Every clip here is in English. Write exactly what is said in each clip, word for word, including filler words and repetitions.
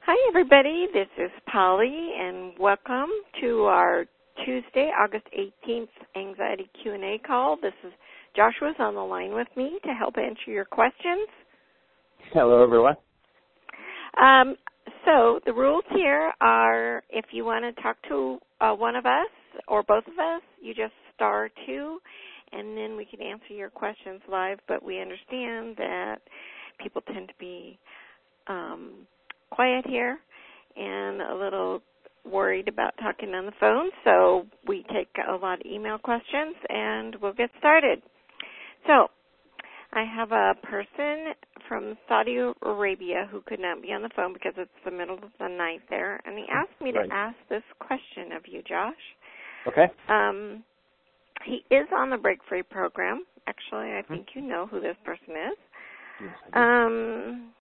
Hi, everybody. This is Polly, and welcome to our Tuesday, August eighteenth Anxiety Q and A call. This is Joshua's on the line with me to help answer your questions. Hello, everyone. Um, so the rules here are if you want to talk to uh, one of us or both of us, you just star two, and then we can answer your questions live, but we understand that people tend to be um, quiet here and a little worried about talking on the phone, so we take a lot of email questions, and we'll get started. So I have a person from Saudi Arabia who could not be on the phone because it's the middle of the night there, and he asked me right. to ask this question of you, Josh. Okay. Um, he is on the Break Free program. Actually, I think you know who this person is. Yes, I do. Um,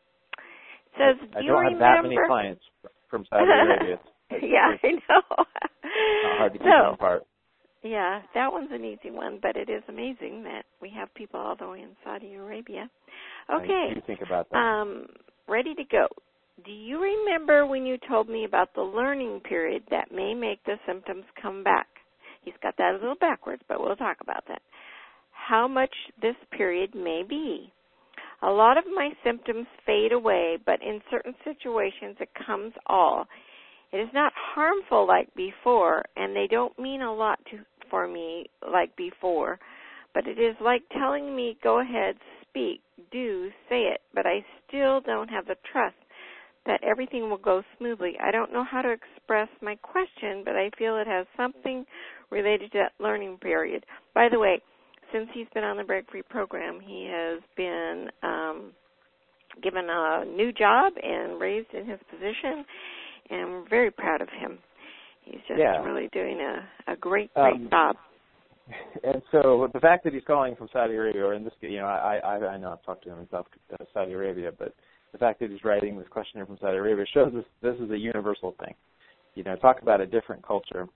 says, I, I do don't you have that remember? many clients from Saudi Arabia. Yeah, I know. Not hard to keep so, them apart. Yeah, that one's an easy one, but it is amazing that we have people all the way in Saudi Arabia. Okay. I do think about that. Um, ready to go. Do you remember when you told me about the learning period that may make the symptoms come back? He's got that a little backwards, but we'll talk about that. How much this period may be. A lot of my symptoms fade away, but in certain situations it comes all. It is not harmful like before, and they don't mean a lot to, for me like before, but it is like telling me, go ahead, speak, do, say it, but I still don't have the trust that everything will go smoothly. I don't know how to express my question, but I feel it has something related to that learning period. By the way, since he's been on the Break Free program, he has been um, given a new job and raised in his position, and we're very proud of him. He's just yeah. really doing a, a great, great um, job. And so the fact that he's calling from Saudi Arabia, or in this case, you know, I, I, I know I've talked to him in South, uh, Saudi Arabia, but the fact that he's writing this questionnaire from Saudi Arabia shows us this is a universal thing. You know, talk about a different culture.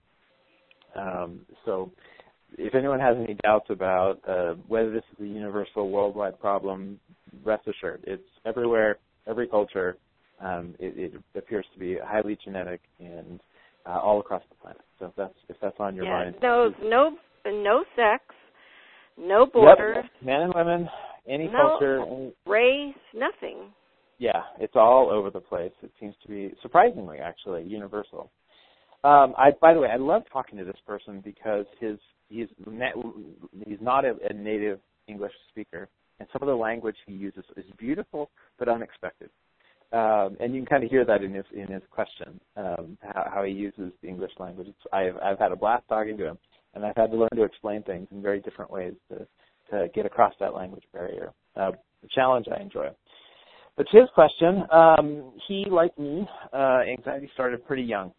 Um, so if anyone has any doubts about uh, whether this is a universal worldwide problem, rest assured. It's everywhere, every culture. Um, it, it appears to be highly genetic and uh, all across the planet. So if that's if that's on your yeah, mind, no, no, no sex, no borders, yep. Men and women, any no culture, any, race, nothing. Yeah, it's all over the place. It seems to be surprisingly, actually, universal. Um, I, by the way, I love talking to this person because his he's he's not a, a native English speaker, and some of the language he uses is beautiful but unexpected. Um, and you can kind of hear that in his in his question, um, how, how he uses the English language. It's, I've I've had a blast talking to him, and I've had to learn to explain things in very different ways to to get across that language barrier. Uh, the challenge I enjoy. But to his question, um, he, like me, uh, anxiety started pretty young,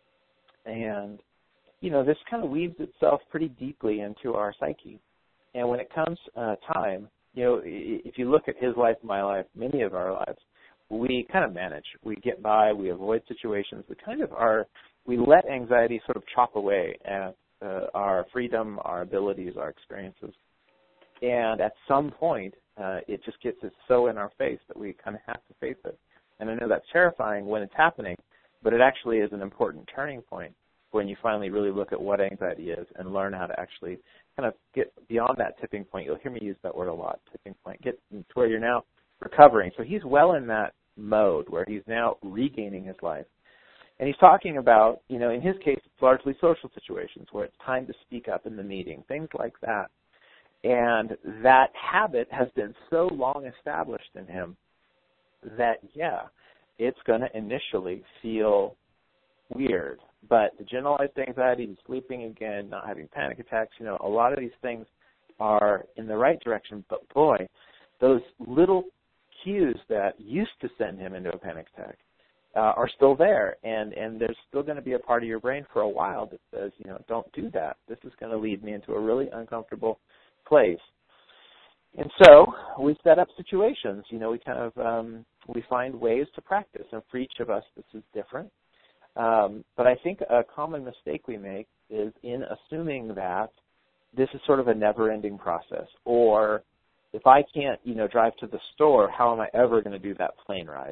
and you know this kind of weaves itself pretty deeply into our psyche. And when it comes uh, time, you know, if you look at his life, my life, many of our lives, we kind of manage. We get by. We avoid situations. We kind of are. We let anxiety sort of chop away at uh, our freedom, our abilities, our experiences. And at some point, uh, it just gets it so in our face that we kind of have to face it. And I know that's terrifying when it's happening, but it actually is an important turning point when you finally really look at what anxiety is and learn how to actually kind of get beyond that tipping point. You'll hear me use that word a lot, tipping point. Get to where you're now recovering. So he's well in that mode where he's now regaining his life. And he's talking about, you know, in his case, it's largely social situations where it's time to speak up in the meeting, things like that. And that habit has been so long established in him that, yeah, it's going to initially feel weird. But the generalized anxiety, sleeping again, not having panic attacks, you know, a lot of these things are in the right direction. But, boy, those little cues that used to send him into a panic attack uh, are still there. And, and there's still going to be a part of your brain for a while that says, you know, don't do that. This is going to lead me into a really uncomfortable place. And so we set up situations. You know, we kind of um, we find ways to practice. And for each of us, this is different. Um, but I think a common mistake we make is in assuming that this is sort of a never-ending process. Or if I can't, you know, drive to the store, how am I ever going to do that plane ride?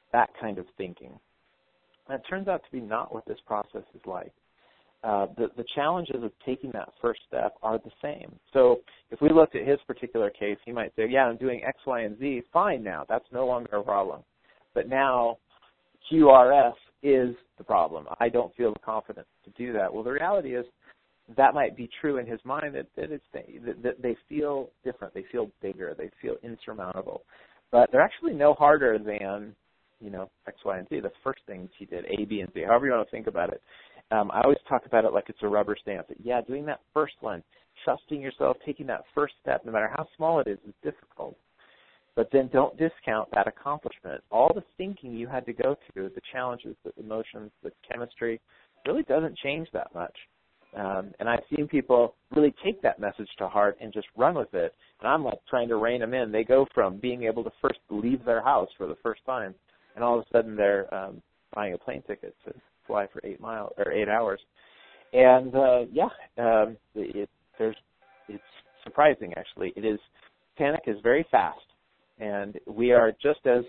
that kind of thinking. And it turns out to be not what this process is like. Uh, the, the challenges of taking that first step are the same. So if we looked at his particular case, he might say, yeah, I'm doing X, Y, and Z, fine now. That's no longer a problem. But now Q R S is the problem. I don't feel the confidence to do that. Well, the reality is that might be true in his mind, that, that, it's, that, that they feel different. They feel bigger. They feel insurmountable. But they're actually no harder than, you know, X, Y, and Z, the first things he did, A, B, and C, however you want to think about it. Um, I always talk about it like it's a rubber stamp. That, yeah, doing that first one, trusting yourself, taking that first step, no matter how small it is, is difficult. But then don't discount that accomplishment. All the thinking you had to go through, the challenges, the emotions, the chemistry, really doesn't change that much. Um, and I've seen people really take that message to heart and just run with it. And I'm like trying to rein them in. They go from being able to first leave their house for the first time, and all of a sudden they're um, buying a plane ticket to fly for eight miles or eight hours. And uh, yeah, um, it, there's it's surprising actually. It is panic is very fast, and we are just as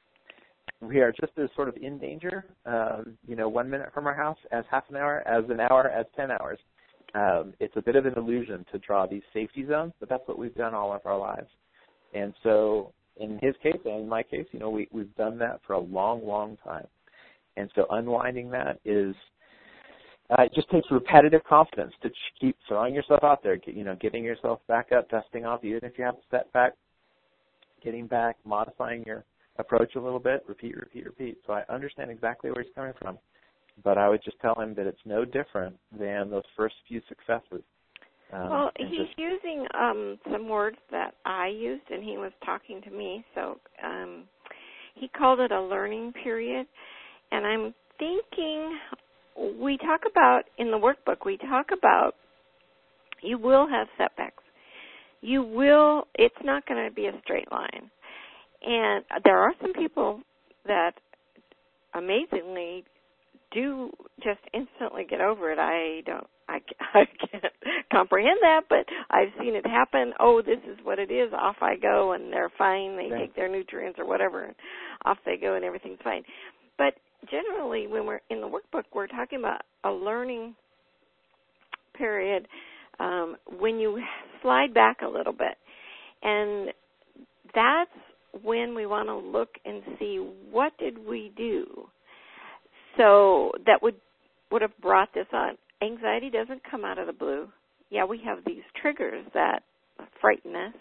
we are just as sort of in danger, um, you know, one minute from our house as half an hour, as an hour, as ten hours. Um, it's a bit of an illusion to draw these safety zones, but that's what we've done all of our lives. And so in his case and in my case, you know, we, we've done that for a long, long time. And so unwinding that is, uh, it just takes repetitive confidence to keep throwing yourself out there, you know, getting yourself back up, dusting off, even if you have a setback, getting back, modifying your approach a little bit, repeat, repeat, repeat. So I understand exactly where he's coming from, but I would just tell him that it's no different than those first few successes. Um, well, he's just, using um, some words that I used, and he was talking to me, so um, he called it a learning period. And I'm thinking, we talk about, in the workbook, we talk about you will have setbacks. You will, it's not going to be a straight line. And there are some people that amazingly do just instantly get over it. I don't, I, I can't comprehend that, but I've seen it happen. Oh, this is what it is. Off I go, and they're fine. They okay. take their nutrients or whatever, and off they go, and everything's fine. But generally, when we're in the workbook, we're talking about a learning period um, when you slide back a little bit. And that's when we want to look and see what did we do so that would would have brought this on. Anxiety doesn't come out of the blue. Yeah, we have these triggers that frighten us,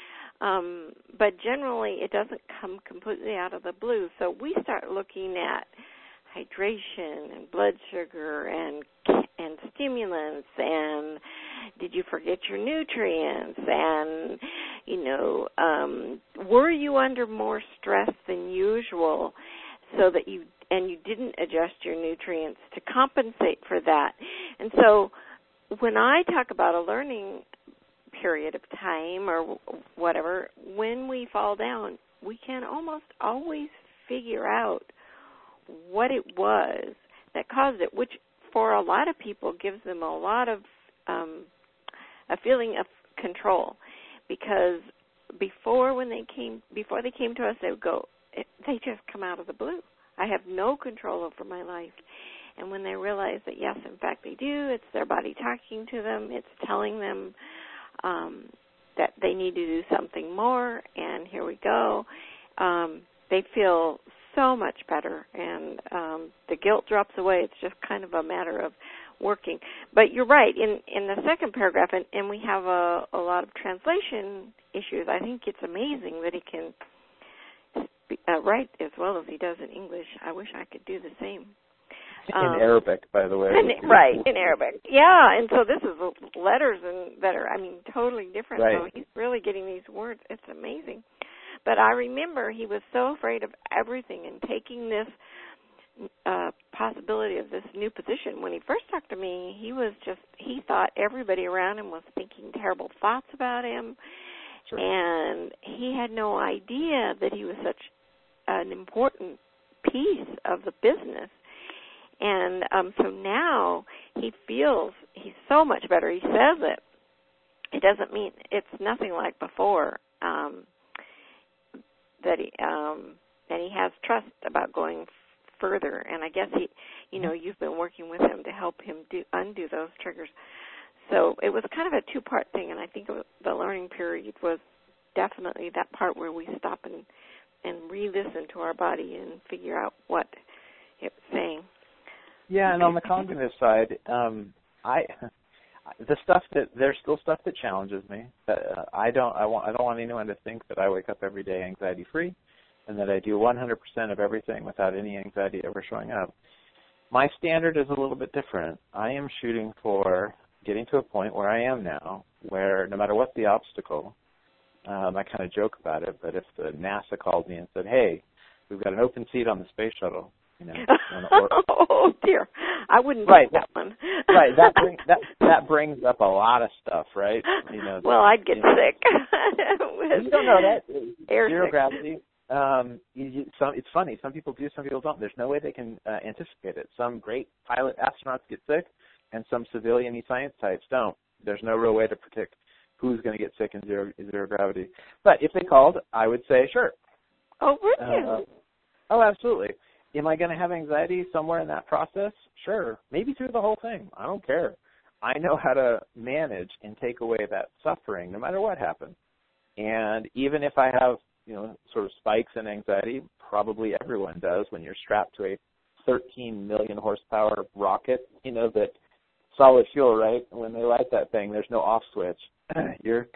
um, but generally it doesn't come completely out of the blue. So we start looking at hydration and blood sugar and and stimulants and did you forget your nutrients and, you know, um, were you under more stress than usual so that you, and you didn't adjust your nutrients to compensate for that. And so when I talk about a learning period of time or whatever, when we fall down, we can almost always figure out what it was that caused it, which for a lot of people gives them a lot of um, a feeling of control, because before when they came before they came to us, they would go, they just come out of the blue. I have no control over my life. And when they realize that, yes, in fact, they do, it's their body talking to them, it's telling them um, that they need to do something more, and here we go, um, they feel so much better, and um, the guilt drops away. It's just kind of a matter of working. But you're right, in, in the second paragraph, and, and we have a, a lot of translation issues, I think it's amazing that he can speak, uh, write as well as he does in English. I wish I could do the same. Um, in Arabic, by the way. In, right, in Arabic. Yeah, and so this is letters and that are, I mean, totally different. Right. So he's really getting these words. It's amazing. But I remember he was so afraid of everything and taking this uh, possibility of this new position. When he first talked to me, he was just, he thought everybody around him was thinking terrible thoughts about him. Sure. And he had no idea that he was such an important piece of the business. And um, so now he feels he's so much better. He says it. It doesn't mean, it's nothing like before. Um, that he, um, and he has trust about going f- further. And I guess he, you know, you've been working with him to help him do undo those triggers. So it was kind of a two-part thing, and I think it was, the learning period was definitely that part where we stop and and re-listen to our body and figure out what it was saying. Yeah, and on the cognitive side, um, I the stuff that there's still stuff that challenges me. That uh, I don't I want I don't want anyone to think that I wake up every day anxiety-free, and that I do one hundred percent of everything without any anxiety ever showing up. My standard is a little bit different. I am shooting for getting to a point where I am now, where no matter what the obstacle, um, I kind of joke about it, but if the NASA called me and said, hey, we've got an open seat on the space shuttle, you know, or, oh dear, I wouldn't right, take that one. right, that, bring, that that brings up a lot of stuff, right? You know, well, I'd get you know, sick. You don't know that. Air Zero sick. gravity. Um, you, you, some, it's funny. Some people do, some people don't. There's no way they can uh, anticipate it. Some great pilot astronauts get sick, and some civilian science types don't. There's no real way to predict who's going to get sick in zero, zero gravity. But if they called, I would say, sure. Oh, would you? Uh, oh, absolutely. Am I going to have anxiety somewhere in that process? Sure. Maybe through the whole thing. I don't care. I know how to manage and take away that suffering no matter what happens. And even if I have, you know, sort of spikes in anxiety, probably everyone does when you're strapped to a thirteen million horsepower rocket, you know, that solid fuel, right? When they light that thing, there's no off switch. you're,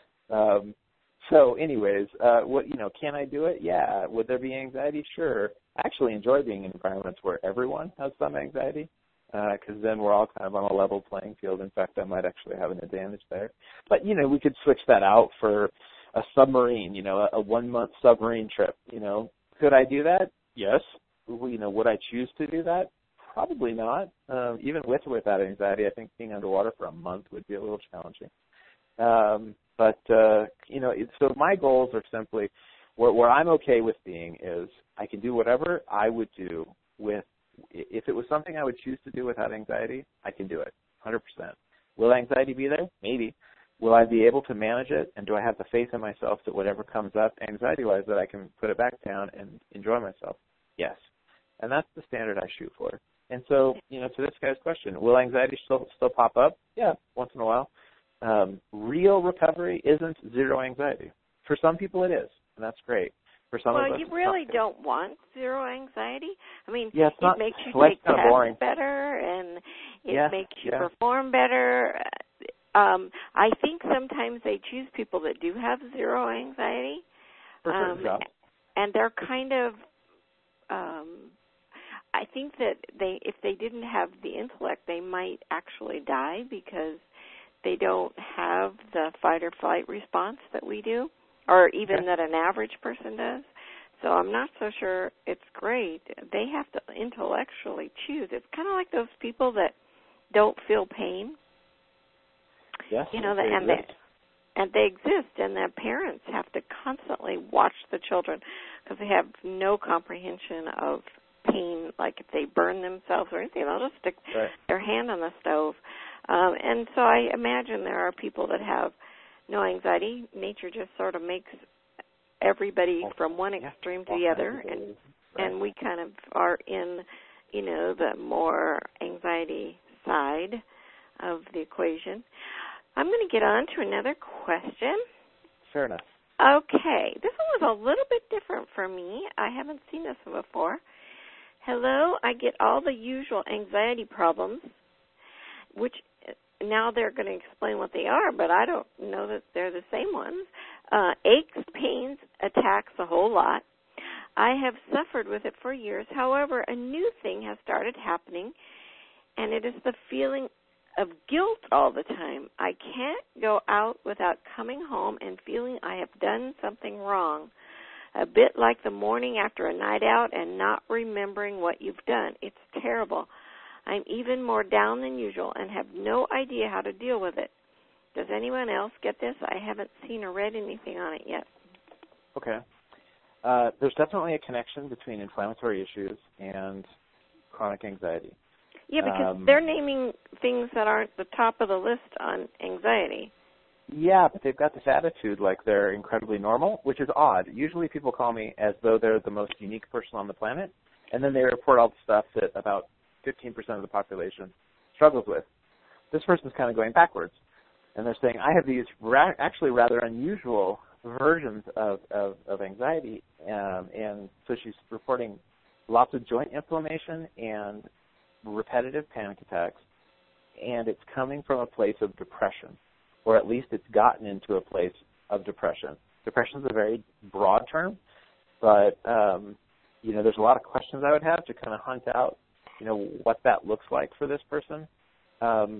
um, so anyways, uh, what, you know, can I do it? Yeah. Would there be anxiety? Sure. I actually enjoy being in environments where everyone has some anxiety, because uh, then we're all kind of on a level playing field. In fact, I might actually have an advantage there. But, you know, we could switch that out for a submarine, you know, a, a one-month submarine trip. You know, could I do that? Yes. You know, would I choose to do that? Probably not. Um, even with or without anxiety, I think being underwater for a month would be a little challenging. Um, but, uh, you know, it, so my goals are simply where, where I'm okay with being is I can do whatever I would do with, if it was something I would choose to do without anxiety, I can do it, one hundred percent. Will anxiety be there? Maybe. Will I be able to manage it? And do I have the faith in myself that whatever comes up anxiety-wise that I can put it back down and enjoy myself? Yes. And that's the standard I shoot for. And so, you know, to this guy's question, will anxiety still still pop up? Yeah, once in a while. Um, real recovery isn't zero anxiety. For some people it is, and that's great. For some well, of us, you really don't want zero anxiety. I mean, yeah, it's it not, makes you take kind of tests boring. better, and it yeah, makes you yeah. perform better. Um, I think sometimes they choose people that do have zero anxiety, For um, certain jobs. and they're kind of. Um, I think that they, if they didn't have the intellect, they might actually die because they don't have the fight or flight response that we do, or even okay. that an average person does. So I'm not so sure it's great. They have to intellectually choose. It's kind of like those people that don't feel pain. Yes, you know, they and exist. they and they exist, and the parents have to constantly watch the children because they have no comprehension of pain. Like if they burn themselves or anything, they'll just stick right. their hand on the stove. Um, and so I imagine there are people that have no anxiety. Nature just sort of makes everybody from one extreme to the other, and right. and we kind of are in, you know, the more anxiety side of the equation. I'm going to get on to another question. Fair enough. Okay, this one was a little bit different for me. I haven't seen this one before. Hello, I get all the usual anxiety problems, which now they're going to explain what they are, but I don't know that they're the same ones. Uh, aches, pains, attacks, a whole lot. I have suffered with it for years. However, a new thing has started happening, and it is the feeling of guilt all the time. I can't go out without coming home and feeling I have done something wrong. A bit like the morning after a night out and not remembering what you've done. It's terrible. I'm even more down than usual and have no idea how to deal with it. Does anyone else get this? I haven't seen or read anything on it yet. Okay. Uh, there's definitely a connection between inflammatory issues and chronic anxiety. Yeah, because um, they're naming things that aren't the top of the list on anxiety. Yeah, but they've got this attitude like they're incredibly normal, which is odd. Usually people call me as though they're the most unique person on the planet, and then they report all the stuff that about fifteen percent of the population struggles with. This person's kind of going backwards, and they're saying, I have these ra- actually rather unusual versions of, of, of anxiety, um, and so she's reporting lots of joint inflammation and repetitive panic attacks, and it's coming from a place of depression, or at least it's gotten into a place of depression. Depression is a very broad term, but, um, you know, there's a lot of questions I would have to kind of hunt out, you know, what that looks like for this person. Um,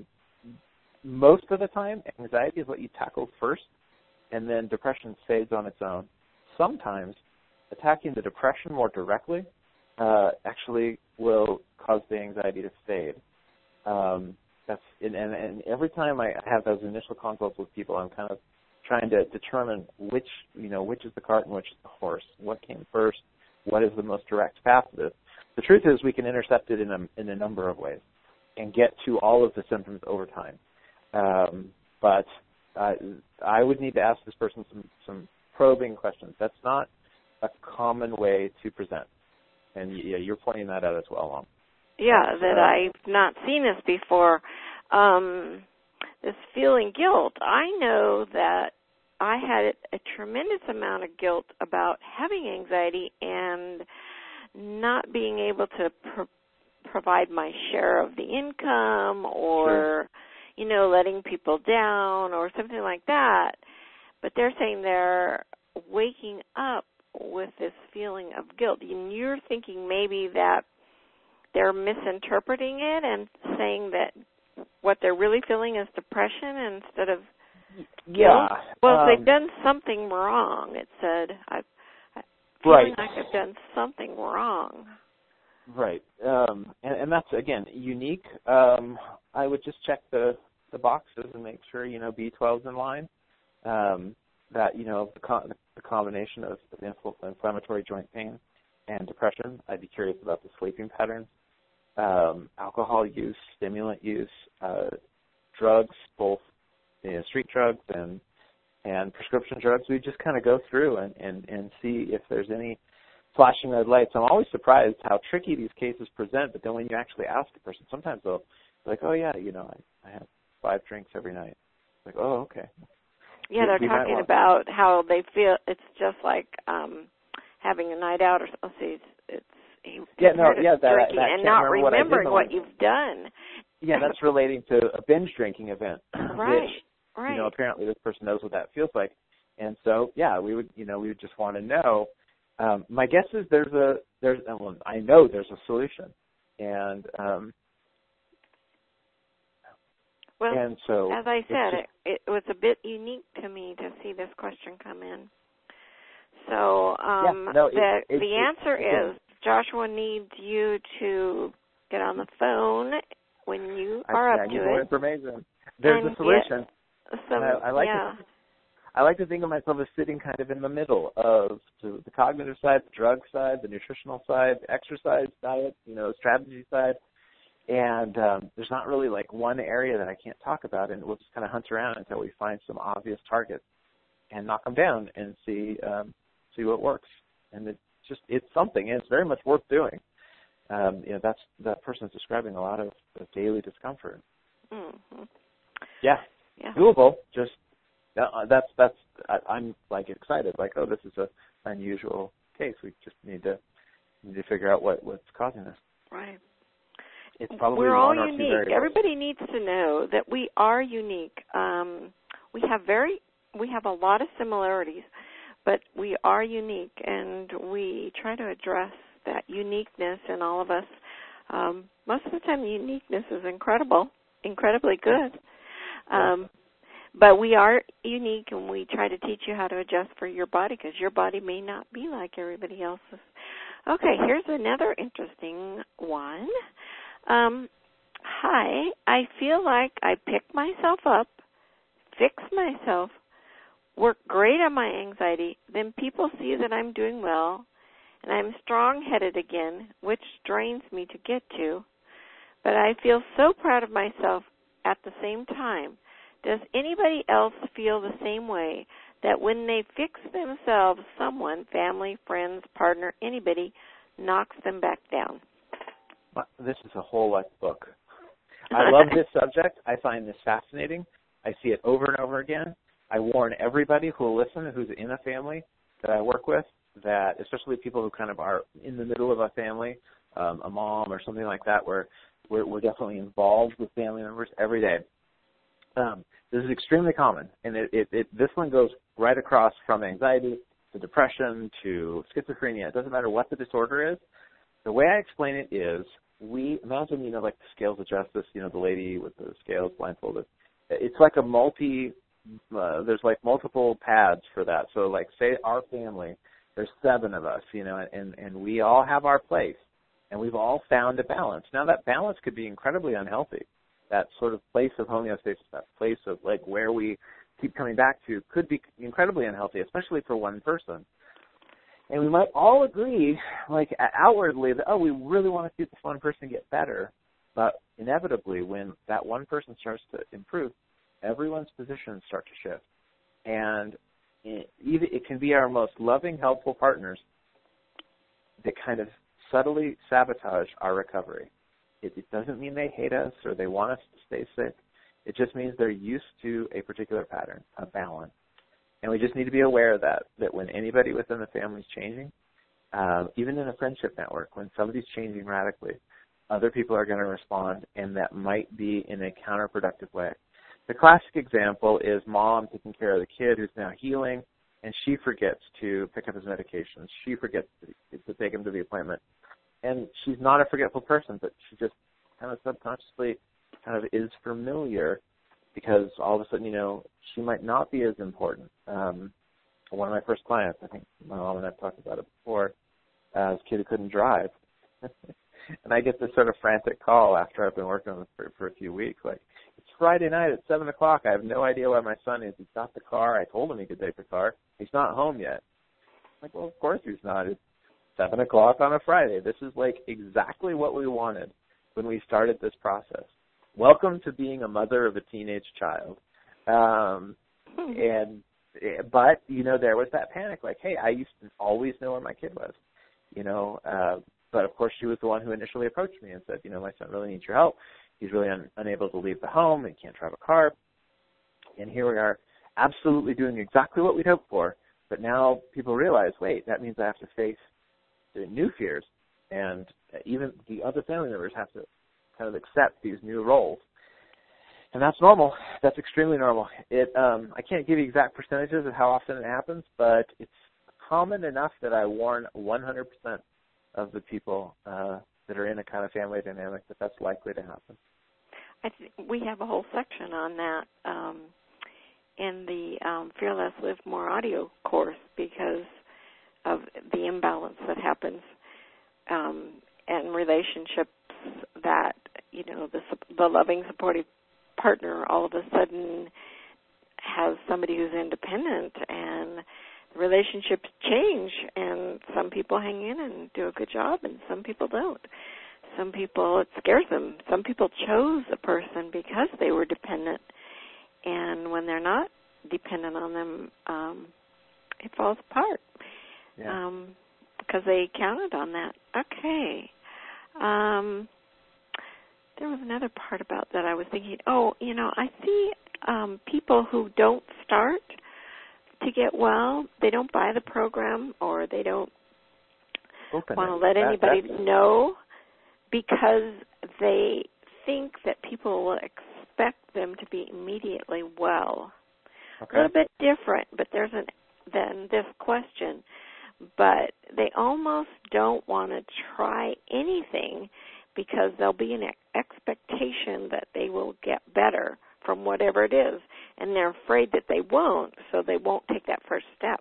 most of the time, anxiety is what you tackle first, and then depression fades on its own. Sometimes attacking the depression more directly uh, actually will cause the anxiety to fade. Um, that's and, and, and every time I have those initial consults with people, I'm kind of trying to determine which, you know, which is the cart and which is the horse. What came first? What is the most direct path to this? The truth is we can intercept it in a, in a number of ways and get to all of the symptoms over time. Um, but uh, I would need to ask this person some, some probing questions. That's not a common way to present. And yeah, you're pointing that out as well, Mom. Yeah, that I've not seen this before. Um, this feeling guilt. I know that I had a tremendous amount of guilt about having anxiety and not being able to pro- provide my share of the income, or, Sure. you know, letting people down or something like that. But they're saying they're waking up with this feeling of guilt. And you're thinking maybe that they're misinterpreting it and saying that what they're really feeling is depression instead of guilt. Yeah. Well, um, if they've done something wrong, it said, I, I Right. feeling like I've done something wrong. Right. Um, and, and that's, again, unique. Um, I would just check the, the boxes and make sure, you know, B twelve's in line. Um, that, you know, the, co- the combination of infl- inflammatory joint pain and depression. I'd be curious about the sleeping patterns, um, alcohol use, stimulant use, uh, drugs, both, you know, street drugs and and prescription drugs. We just kind of go through and, and, and see if there's any flashing red lights. I'm always surprised how tricky these cases present, but then when you actually ask a person, sometimes they'll be like, oh, yeah, you know, I, I have five drinks every night. Like, oh, okay. Yeah, they're we, we talking about how they feel it's just like um having a night out or something. It's, it's yeah, no, yeah, that, drinking that and not remembering what, what you've done. Yeah, that's relating to a binge drinking event. Right, which, right. You know, apparently this person knows what that feels like. And so, yeah, we would, you know, we would just want to know. Um, my guess is there's a, there's, well, I know there's a solution. And, um, well, and so as I said, just, it, it was a bit unique to me to see this question come in. So um, yeah, no, the, it, it, the it, answer it, is Joshua needs you to get on the phone when you are I, up I need to more it. information. There's and a solution. Some, I, I like yeah. to, I like to think of myself as sitting kind of in the middle of the, the cognitive side, the drug side, the nutritional side, the exercise diet, you know, strategy side. And um, there's not really like one area that I can't talk about, and we'll just kind of hunt around until we find some obvious targets and knock them down and see um, see what works. And it's just it's something, and it's very much worth doing. Um, you know, that's that person's describing a lot of, of daily discomfort. Mm-hmm. Yeah, yeah, doable. Just uh, that's that's I, I'm like excited. Like, oh, this is a unusual case. We just need to need to figure out what, what's causing this. Right. It's probably We're all one or two unique. variables. Everybody needs to know that we are unique. Um, we have very we have a lot of similarities, but we are unique, and we try to address that uniqueness in all of us. Um, most of the time, the uniqueness is incredible, incredibly good. Um, but we are unique, and we try to teach you how to adjust for your body, because your body may not be like everybody else's. Okay, here's another interesting one. Um, hi, I feel like I pick myself up, fix myself, work great on my anxiety, then people see that I'm doing well, and I'm strong-headed again, which drains me to get to. But I feel so proud of myself at the same time. Does anybody else feel the same way, that when they fix themselves, someone, family, friends, partner, anybody, knocks them back down? This is a whole life book. I love this subject. I find this fascinating. I see it over and over again. I warn everybody who will listen, who's in a family that I work with, that especially people who kind of are in the middle of a family, um, a mom or something like that, where we're, we're definitely involved with family members every day. Um, this is extremely common, and it, it, it, this one goes right across from anxiety to depression to schizophrenia. It doesn't matter what the disorder is. The way I explain it is, we imagine, you know, like the scales of justice, you know, the lady with the scales blindfolded. It's like a multi, uh, there's like multiple paths for that. So like say our family, there's seven of us, you know, and, and we all have our place, and we've all found a balance. Now that balance could be incredibly unhealthy. That sort of place of homeostasis, that place of like where we keep coming back to could be incredibly unhealthy, especially for one person. And we might all agree, like outwardly, that, oh, we really want to see this one person get better. But inevitably, when that one person starts to improve, everyone's positions start to shift. And it, even, it can be our most loving, helpful partners that kind of subtly sabotage our recovery. It, it doesn't mean they hate us or they want us to stay sick. It just means they're used to a particular pattern, a balance. And we just need to be aware of that, that when anybody within the family is changing, uh, even in a friendship network, when somebody's changing radically, other people are going to respond, and that might be in a counterproductive way. The classic example is mom taking care of the kid who's now healing, and she forgets to pick up his medications. She forgets to, to take him to the appointment. And she's not a forgetful person, but she just kind of subconsciously kind of is familiar, because all of a sudden, you know, she might not be as important. Um, one of my first clients, I think my mom and I have talked about it before, uh, this kid who couldn't drive. And I get this sort of frantic call after I've been working on this for, for a few weeks, like, it's Friday night at seven o'clock. I have no idea where my son is. He's got the car. I told him he could take the car. He's not home yet. I'm like, well, of course he's not. It's seven o'clock on a Friday. This is like exactly what we wanted when we started this process. Welcome to being a mother of a teenage child. Um, and, but, you know, there was that panic, like, hey, I used to always know where my kid was, you know, uh, but of course she was the one who initially approached me and said, you know, my son really needs your help. He's really un- unable to leave the home. He can't drive a car. And here we are absolutely doing exactly what we'd hoped for. But now people realize, wait, that means I have to face the new fears. And even the other family members have to kind of accept these new roles. And that's normal. That's extremely normal. It um, I can't give you exact percentages of how often it happens, but it's common enough that I warn one hundred percent of the people uh, that are in a kind of family dynamic that that's likely to happen. I th- we have a whole section on that um, in the um, Fear Less, Live More audio course, because of the imbalance that happens um, in relationships, that, you know, the, the loving, supportive partner all of a sudden has somebody who's independent, and the relationships change, and some people hang in and do a good job, and some people don't. Some people, it scares them. Some people chose a person because they were dependent, and when they're not dependent on them, um, it falls apart. Yeah. Um, because they counted on that. Okay. Um, there was another part about that I was thinking, oh, you know, I see um, people who don't start to get well. They don't buy the program, or they don't Open want to it. let that, anybody that's... know, because they think that people will expect them to be immediately well. Okay. A little bit different, but there's an then this question. But they almost don't want to try anything because there'll be an expectation that they will get better from whatever it is, and they're afraid that they won't, so they won't take that first step.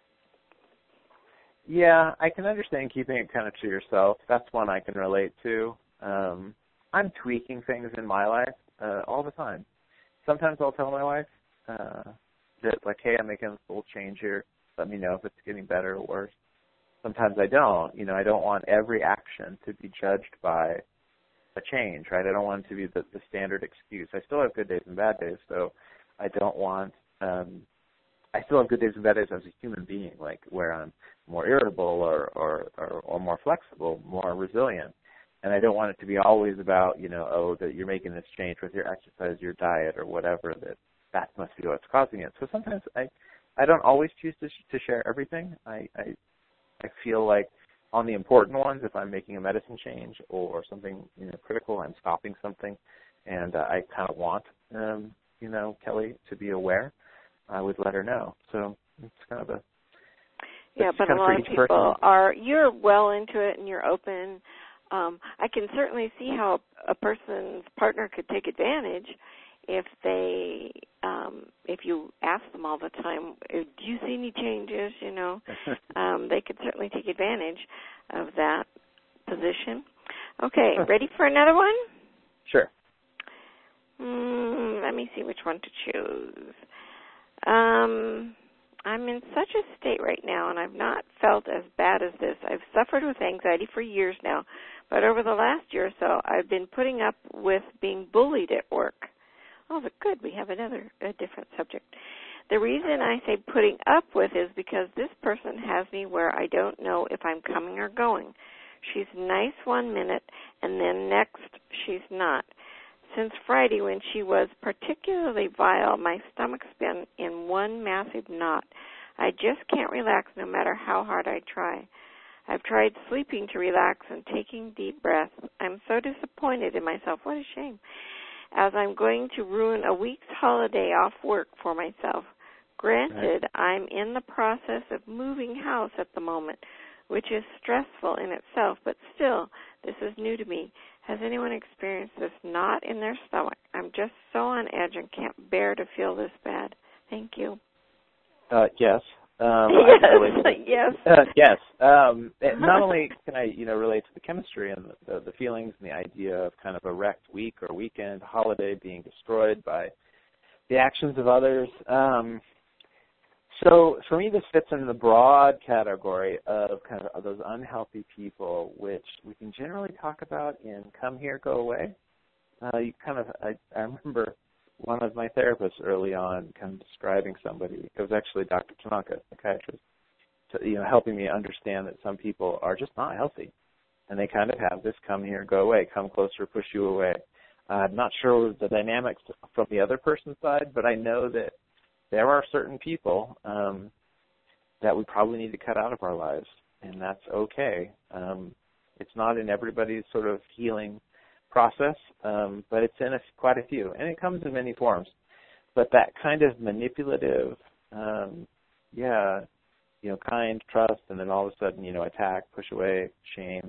Yeah, I can understand keeping it kind of to yourself. That's one I can relate to. Um, I'm tweaking things in my life uh, all the time. Sometimes I'll tell my wife uh, that, like, hey, I'm making a little change here. Let me know if it's getting better or worse. Sometimes I don't. You know, I don't want every action to be judged by a change, right? I don't want it to be the, the standard excuse. I still have good days and bad days, so I don't want. Um, I still have good days and bad days as a human being, like where I'm more irritable or, or, or, or more flexible, more resilient. And I don't want it to be always about, you know, oh, that you're making this change with your exercise, your diet, or whatever, that that must be what's causing it. So sometimes I, I don't always choose to, sh- to share everything. I, I, I feel like on the important ones, if I'm making a medicine change or something, you know, critical, I'm stopping something, and uh, I kind of want, um, you know, Kelly to be aware, I would let her know. So it's kind of a yeah, but a lot of people person. are. You're well into it and you're open. Um, I can certainly see how a person's partner could take advantage if they, um, if you ask them all the time, do you see any changes? You know, um, they could certainly take advantage of that position. Okay, ready for another one? Sure. Mm, let me see which one to choose. Um, I'm in such a state right now, and I've not felt as bad as this. I've suffered with anxiety for years now, but over the last year or so, I've been putting up with being bullied at work. Oh, but good. We have another, a different subject. The reason I say putting up with is because this person has me where I don't know if I'm coming or going. She's nice one minute, and then next she's not. Since Friday, when she was particularly vile, my stomach's been in one massive knot. I just can't relax no matter how hard I try. I've tried sleeping to relax and taking deep breaths. I'm so disappointed in myself. What a shame. As I'm going to ruin a week's holiday off work for myself. Granted, I'm in the process of moving house at the moment, which is stressful in itself, but still, this is new to me. Has anyone experienced this knot in their stomach? I'm just so on edge and can't bear to feel this bad. Thank you. Uh, yes. Um, yes. I relate to, yes. Uh, yes. Um, not only can I, you know, relate to the chemistry and the, the, the feelings and the idea of kind of a wrecked week or weekend, holiday being destroyed by the actions of others. Um, So for me, this fits in the broad category of kind of those unhealthy people, which we can generally talk about in "Come Here, Go Away." Uh, you kind of, I, I remember one of my therapists early on kind of describing somebody. It was actually Doctor Tanaka, a psychiatrist, to, you know, helping me understand that some people are just not healthy, and they kind of have this "come here, go away," come closer, push you away. Uh, I'm not sure the dynamics from the other person's side, but I know that there are certain people um, that we probably need to cut out of our lives, and that's okay. Um, it's not in everybody's sort of healing process, um, but it's in a, quite a few, and it comes in many forms. But that kind of manipulative, um, yeah, you know, kind, trust, and then all of a sudden, you know, attack, push away, shame.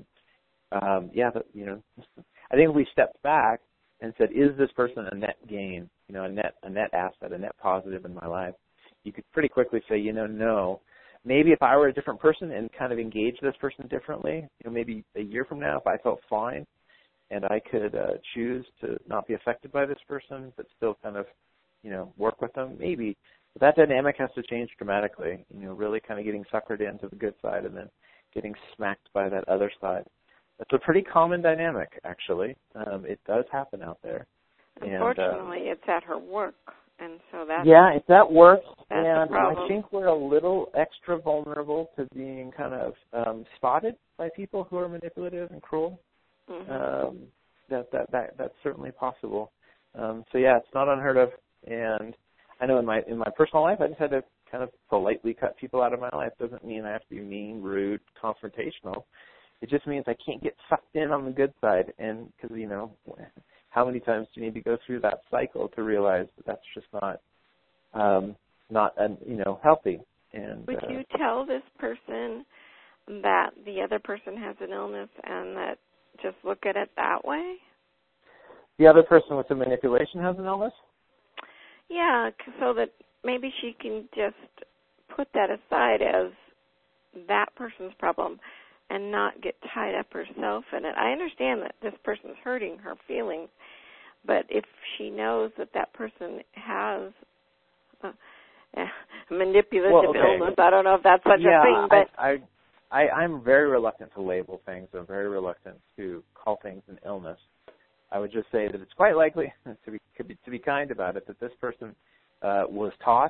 Um, yeah, but, you know, I think if we stepped back and said, is this person a net gain, you know, a net a net asset, a net positive in my life, you could pretty quickly say, you know, no. Maybe if I were a different person and kind of engaged this person differently, you know, maybe a year from now, if I felt fine and I could uh, choose to not be affected by this person but still kind of, you know, work with them, maybe. But that dynamic has to change dramatically, you know, really kind of getting suckered into the good side and then getting smacked by that other side. That's a pretty common dynamic, actually. Um, it does happen out there. Unfortunately, and, uh, it's at her work, and so that's yeah, it's at work, that's and the problem. I think we're a little extra vulnerable to being kind of um, spotted by people who are manipulative and cruel. Mm-hmm. Um, that that that that's certainly possible. Um, so yeah, it's not unheard of, and I know in my in my personal life, I just had to kind of politely cut people out of my life. Doesn't mean I have to be mean, rude, confrontational. It just means I can't get sucked in on the good side, and because, you know, how many times do you need to go through that cycle to realize that that's just not, um, not, uh, you know, healthy. And would uh, you tell this person that the other person has an illness and that just look at it that way? The other person with the manipulation has an illness? Yeah, so that maybe she can just put that aside as that person's problem and not get tied up herself in it. I understand that this person's hurting her feelings, but if she knows that that person has a, a manipulative well, okay. illness, I don't know if that's such yeah, a thing, but I, I, I, I'm very reluctant to label things. I'm very reluctant to call things an illness. I would just say that it's quite likely, to be, to be to be kind about it, that this person uh, was taught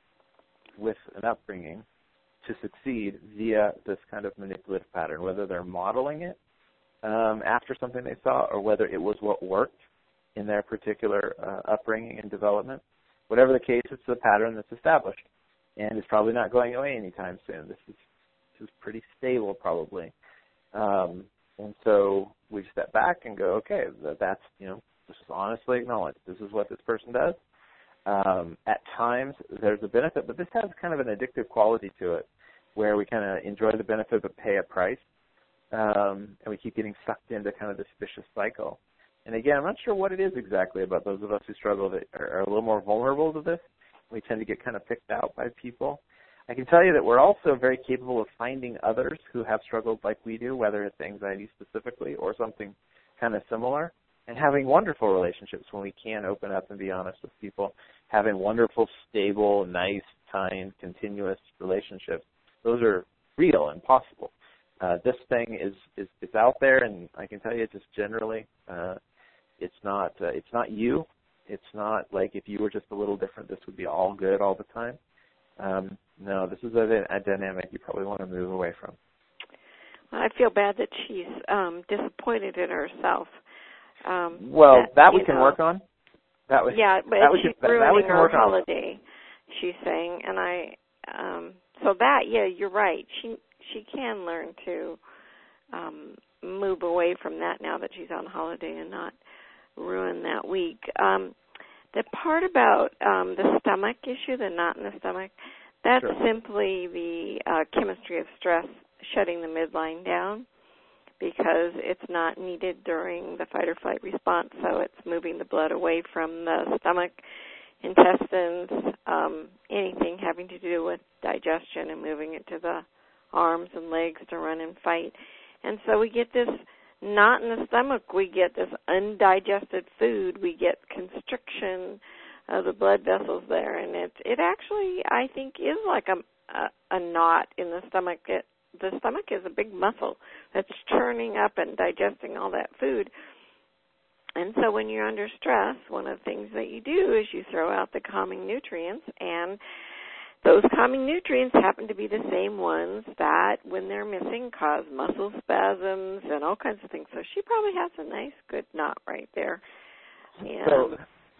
with an upbringing to succeed via this kind of manipulative pattern, whether they're modeling it um, after something they saw or whether it was what worked in their particular uh, upbringing and development. Whatever the case, it's a pattern that's established, and it's probably not going away anytime soon. This is this is pretty stable, probably. Um, and so we step back and go, okay, that's, you know, this is honestly acknowledged. This is what this person does. Um, at times, there's a benefit, but this has kind of an addictive quality to it, where we kind of enjoy the benefit but pay a price, um, and we keep getting sucked into kind of this vicious cycle. And again, I'm not sure what it is exactly about those of us who struggle that are, are a little more vulnerable to this. We tend to get kind of picked out by people. I can tell you that we're also very capable of finding others who have struggled like we do, whether it's anxiety specifically or something kind of similar, and having wonderful relationships when we can open up and be honest with people, having wonderful, stable, nice, kind, continuous relationships. Those are real and possible. Uh, this thing is, is, is out there, and I can tell you just generally, uh, it's not uh, it's not you. It's not like if you were just a little different, this would be all good all the time. Um, no, this is a, a dynamic you probably want to move away from. Well, I feel bad that she's um, disappointed in herself. Um, well, that, that we can know, work on. That was yeah, but that she's can, ruining that we can her work holiday. On. She's saying, and I um, so that yeah, you're right. She she can learn to um, move away from that now that she's on holiday and not ruin that week. Um, the part about um, the stomach issue, the knot in the stomach, that's sure. simply the uh, chemistry of stress shutting the midline down because it's not needed during the fight or flight response, so it's moving the blood away from the stomach, intestines, um, anything having to do with digestion and moving it to the arms and legs to run and fight. And so we get this knot in the stomach, we get this undigested food, we get constriction of the blood vessels there, and it it actually, I think, is like a, a, a knot in the stomach. It, the stomach is a big muscle that's churning up and digesting all that food. And so when you're under stress, one of the things that you do is you throw out the calming nutrients, and those calming nutrients happen to be the same ones that, when they're missing, cause muscle spasms and all kinds of things. So she probably has a nice, good knot right there. And so,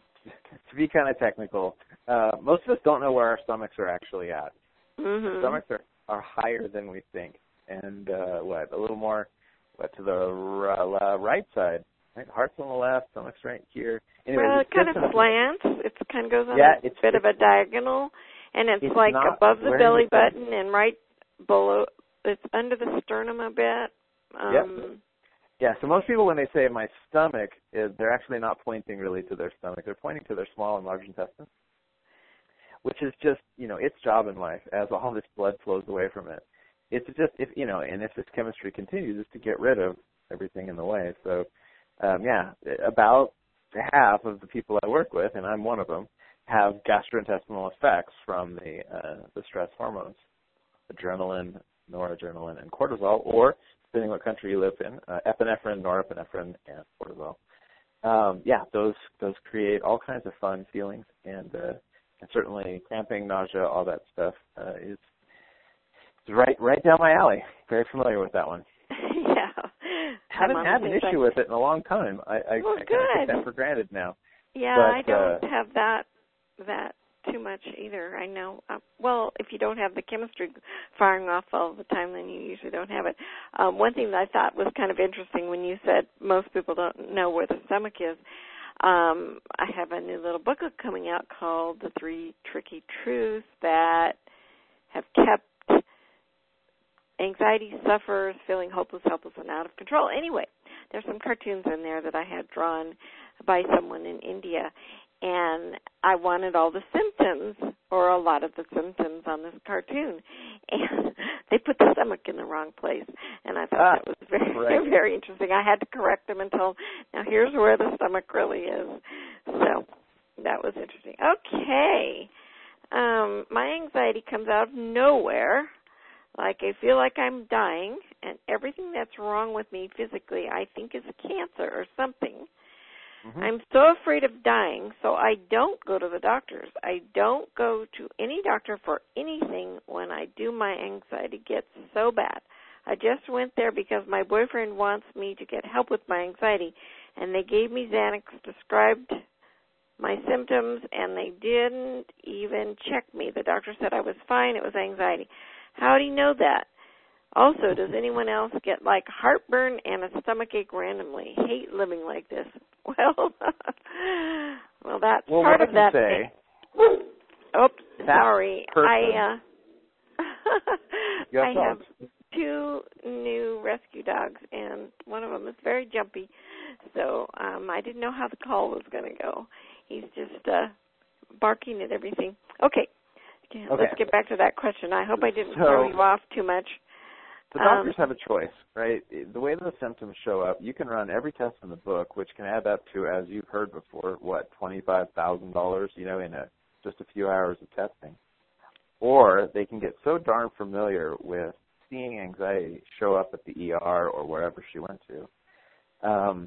to be kind of technical, uh, most of us don't know where our stomachs are actually at. mm-hmm. Our stomachs are, are higher than we think, and uh, what, a little more what, to the uh, right side. Right? Heart's on the left, stomach's right here. Anyways, well, it kind of slants. It kind of goes on yeah, a it's, bit it's, of a diagonal. And it's, it's like above the belly button think. and right below, it's under the sternum a bit. Um, yep. Yeah, so most people when they say my stomach, is, they're actually not pointing really to their stomach. They're pointing to their small and large intestines, which is just, you know, its job in life as all this blood flows away from it. It's just, if you know, and if this chemistry continues, is to get rid of everything in the way. So, um, yeah, about half of the people I work with, and I'm one of them, have gastrointestinal effects from the uh, the stress hormones, adrenaline, noradrenaline, and cortisol, or, depending what country you live in, uh, epinephrine, norepinephrine, and cortisol. Um, yeah, those those create all kinds of fun feelings, and, uh, and certainly cramping, nausea, all that stuff uh, is, is right right down my alley. Very familiar with that one. yeah. Haven't had an issue with it in a long time. I, I, well, I kind of take that for granted now. Yeah, but, I don't uh, have that that too much either. I know. Uh, well, if you don't have the chemistry firing off all the time, then you usually don't have it. Um, one thing that I thought was kind of interesting when you said most people don't know where the stomach is. Um, I have a new little booklet coming out called The Three Tricky Truths That Have Kept Anxiety Sufferers Feeling Hopeless, Helpless, and Out of Control. Anyway, there's some cartoons in there that I had drawn by someone in India, and I wanted all the symptoms, or a lot of the symptoms on this cartoon, and they put the stomach in the wrong place, and I thought ah, that was very, right. very interesting. I had to correct them and tell them, now here's where the stomach really is. So that was interesting. Okay. Um, my anxiety comes out of nowhere. Like I feel like I'm dying, and everything that's wrong with me physically I think is cancer or something. Mm-hmm. I'm so afraid of dying, so I don't go to the doctors. I don't go to any doctor for anything when I do my anxiety gets so bad. I just went there because my boyfriend wants me to get help with my anxiety, and they gave me Xanax, described my symptoms, and they didn't even check me. The doctor said I was fine. It was anxiety. How do you know that? Also, does anyone else get, like, heartburn and a stomachache randomly? Hate living like this. Well, well, that's well, part what of that. Say, Oops, sorry. Person, I uh, I dogs. have two new rescue dogs, and one of them is very jumpy. So um, I didn't know how the call was going to go. He's just uh, barking at everything. Okay. okay, let's get back to that question. I hope I didn't so, throw you off too much. The doctors um, have a choice, right? The way the symptoms show up, you can run every test in the book, which can add up to, as you've heard before, what, twenty-five thousand dollars, you know, in a, just a few hours of testing. Or they can get so darn familiar with seeing anxiety show up at the E R or wherever she went to. Um,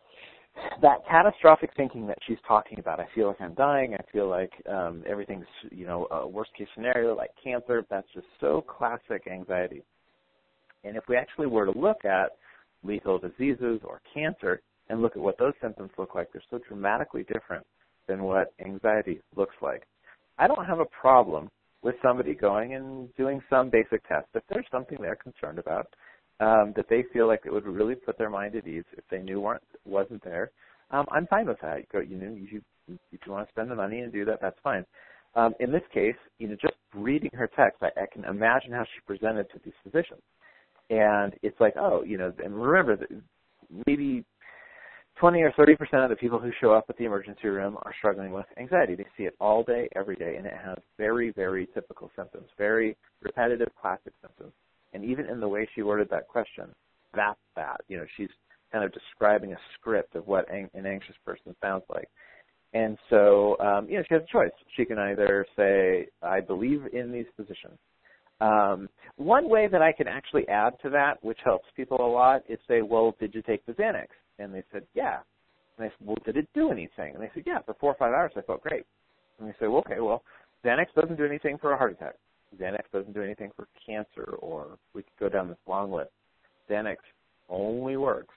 that catastrophic thinking that she's talking about, I feel like I'm dying, I feel like um, everything's, you know, a worst-case scenario like cancer, that's just so classic anxiety. And if we actually were to look at lethal diseases or cancer and look at what those symptoms look like, they're so dramatically different than what anxiety looks like. I don't have a problem with somebody going and doing some basic test. If there's something they're concerned about um, that they feel like it would really put their mind at ease if they knew weren't, wasn't there, um, I'm fine with that. You, go, you know, you, if you want to spend the money and do that, that's fine. Um, in this case, you know, just reading her text, I, I can imagine how she presented to these physicians. And it's like, oh, you know, and remember that maybe twenty or thirty percent of the people who show up at the emergency room are struggling with anxiety. They see it all day, every day, and it has very, very typical symptoms, very repetitive, classic symptoms. And even in the way she worded that question, that's that. You know, she's kind of describing a script of what an anxious person sounds like. And so, um, you know, she has a choice. She can either say, I believe in these physicians. Um, one way that I can actually add to that, which helps people a lot, is say, well, did you take the Xanax? And they said, yeah. And I said, well, did it do anything? And they said, yeah, for four or five hours I felt great. And they say, well, okay, well, Xanax doesn't do anything for a heart attack. Xanax doesn't do anything for cancer, or we could go down this long list. Xanax only works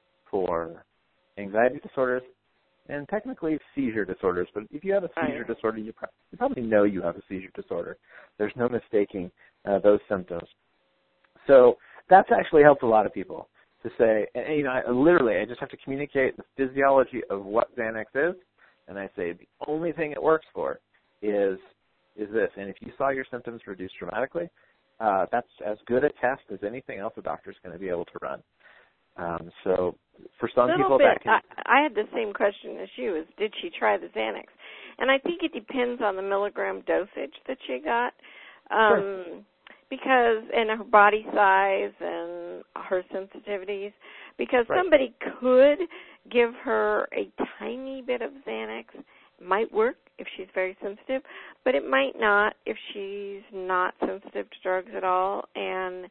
for anxiety disorders and technically seizure disorders. But if you have a seizure right. disorder, you, pro- you probably know you have a seizure disorder. There's no mistaking uh, those symptoms. So that's actually helped a lot of people to say, and, you know, I, literally, I just have to communicate the physiology of what Xanax is, and I say the only thing it works for is is this. And if you saw your symptoms reduce dramatically, uh, that's as good a test as anything else a doctor's going to be able to run. Um, so for some people bit. that can... I, I had the same question as you, is did she try the Xanax? And I think it depends on the milligram dosage that she got. Um, sure. Because, and her body size and her sensitivities, because right. somebody could give her a tiny bit of Xanax. It might work if she's very sensitive, but it might not if she's not sensitive to drugs at all. And,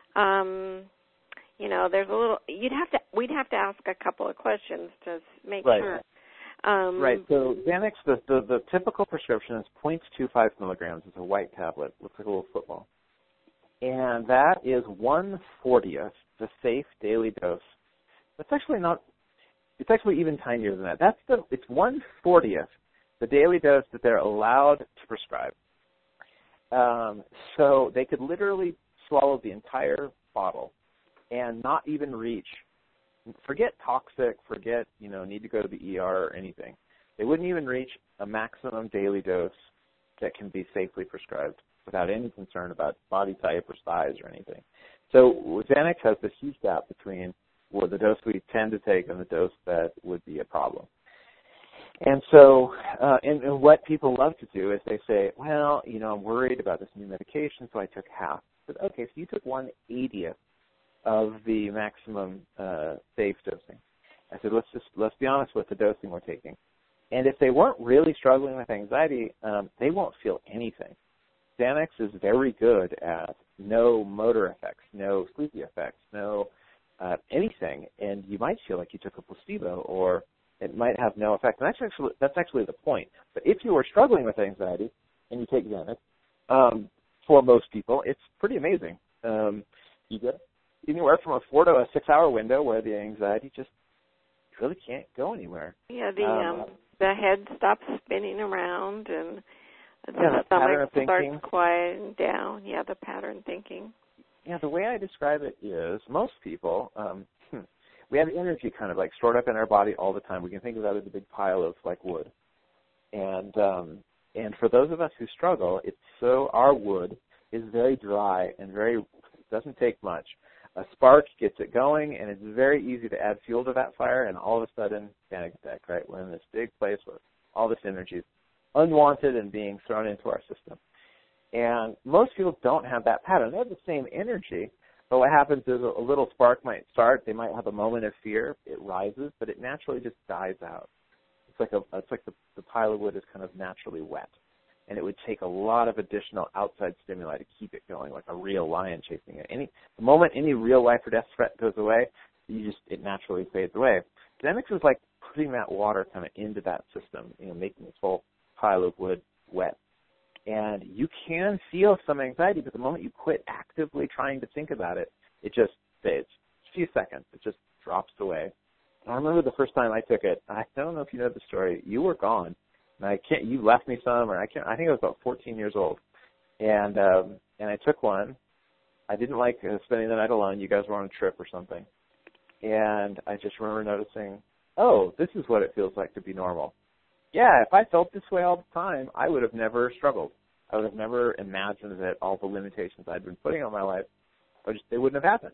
um, you know, there's a little, you'd have to, we'd have to ask a couple of questions to make right. sure. Um, right. So Xanax, the, the, the typical prescription is zero point two five milligrams. It's a white tablet. Looks like a little football. And that is one fortieth the safe daily dose. That's actually not, it's actually even tinier than that. That's the, it's one fortieth the daily dose that they're allowed to prescribe. Um, so they could literally swallow the entire bottle and not even reach, forget toxic, forget, you know, need to go to the E R or anything. They wouldn't even reach a maximum daily dose that can be safely prescribed without any concern about body type or size or anything. So Xanax has this huge gap between well, the dose we tend to take and the dose that would be a problem. And so, uh, and, and what people love to do is they say, well, you know, I'm worried about this new medication, so I took half. But okay, so you took one eightieth of the maximum uh, safe dosing. I said, let's just let's be honest with the dosing we're taking. And if they weren't really struggling with anxiety, um, they won't feel anything. Xanax is very good at no motor effects, no sleepy effects, no uh, anything, and you might feel like you took a placebo or it might have no effect. And that's actually, that's actually the point. But if you are struggling with anxiety and you take Xanax, um, for most people, it's pretty amazing. Um, you get anywhere from a four to a six-hour window where the anxiety just really can't go anywhere. Yeah, the um, um, the head stops spinning around and the yeah, the pattern of stomach starts thinking. quieting down. Yeah, the pattern thinking. Yeah, the way I describe it is most people, um, we have energy kind of like stored up in our body all the time. We can think of that as a big pile of like wood. And um, and for those of us who struggle, it's so our wood is very dry and very doesn't take much. A spark gets it going, and it's very easy to add fuel to that fire, and all of a sudden, panic attack, right? We're in this big place where all this energy is unwanted and being thrown into our system. And most people don't have that pattern. They have the same energy, but what happens is a little spark might start. They might have a moment of fear. It rises, but it naturally just dies out. It's like a, it's like the, the pile of wood is kind of naturally wet, and it would take a lot of additional outside stimuli to keep it going, like a real lion chasing it. Any the moment any real life or death threat goes away, you just it naturally fades away. Xanax is like putting that water kind of into that system, you know, making this whole pile of wood wet. And you can feel some anxiety, but the moment you quit actively trying to think about it, it just fades. A few seconds, it just drops away. And I remember the first time I took it. I don't know if you know the story. You were gone. And I can't. You left me some, or I can't. I think I was about fourteen years old, and um, and I took one. I didn't like uh, spending the night alone. You guys were on a trip or something, and I just remember noticing, oh, this is what it feels like to be normal. Yeah, if I felt this way all the time, I would have never struggled. I would have never imagined that all the limitations I'd been putting on my life, or just they wouldn't have happened.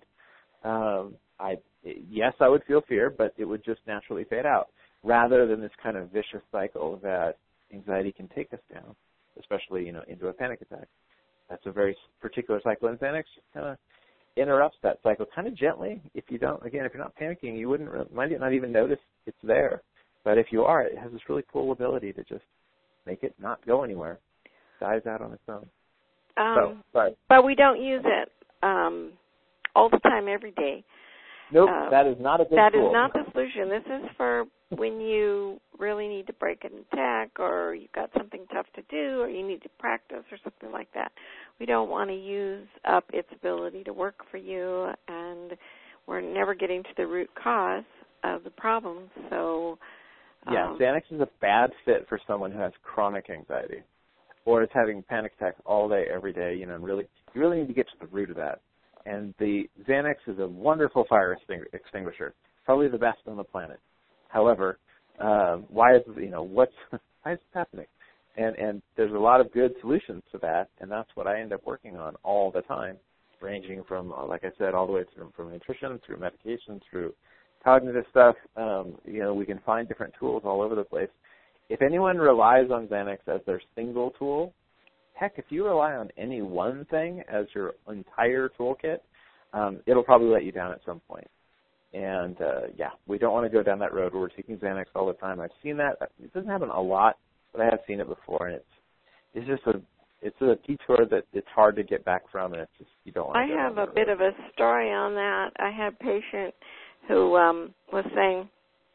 Um, I yes, I would feel fear, but it would just naturally fade out, rather than this kind of vicious cycle that anxiety can take us down, especially, you know, into a panic attack. That's a very particular cycle, and Xanax kind of interrupts that cycle kind of gently. If you don't, again, if you're not panicking, you wouldn't really, might not even notice it's there. But if you are, it has this really cool ability to just make it not go anywhere. It dies out on its own. Um, so, sorry. But we don't use it um, all the time, every day. Nope, uh, that is not a good That tool. is not the solution. This is for when you really need to break an attack, or you've got something tough to do, or you need to practice or something like that. We don't want to use up its ability to work for you, and we're never getting to the root cause of the problem. So, yeah, um, Xanax is a bad fit for someone who has chronic anxiety or is having panic attacks all day, every day. You know, and really, you really need to get to the root of that. And the Xanax is a wonderful fire extinguisher, probably the best on the planet. However, uh, why is you know what's why is this happening? And and there's a lot of good solutions to that, and that's what I end up working on all the time, ranging from, like I said, all the way through from nutrition through medication through cognitive stuff. Um, you know, we can find different tools all over the place. If anyone relies on Xanax as their single tool, heck, if you rely on any one thing as your entire toolkit, um, it'll probably let you down at some point. And, uh, yeah, we don't want to go down that road where we're taking Xanax all the time. I've seen that. It doesn't happen a lot, but I have seen it before, and it's it's just a it's a detour that it's hard to get back from, and it's just you don't want to I go have down a that bit road. of a story on that. I had a patient who um, was saying,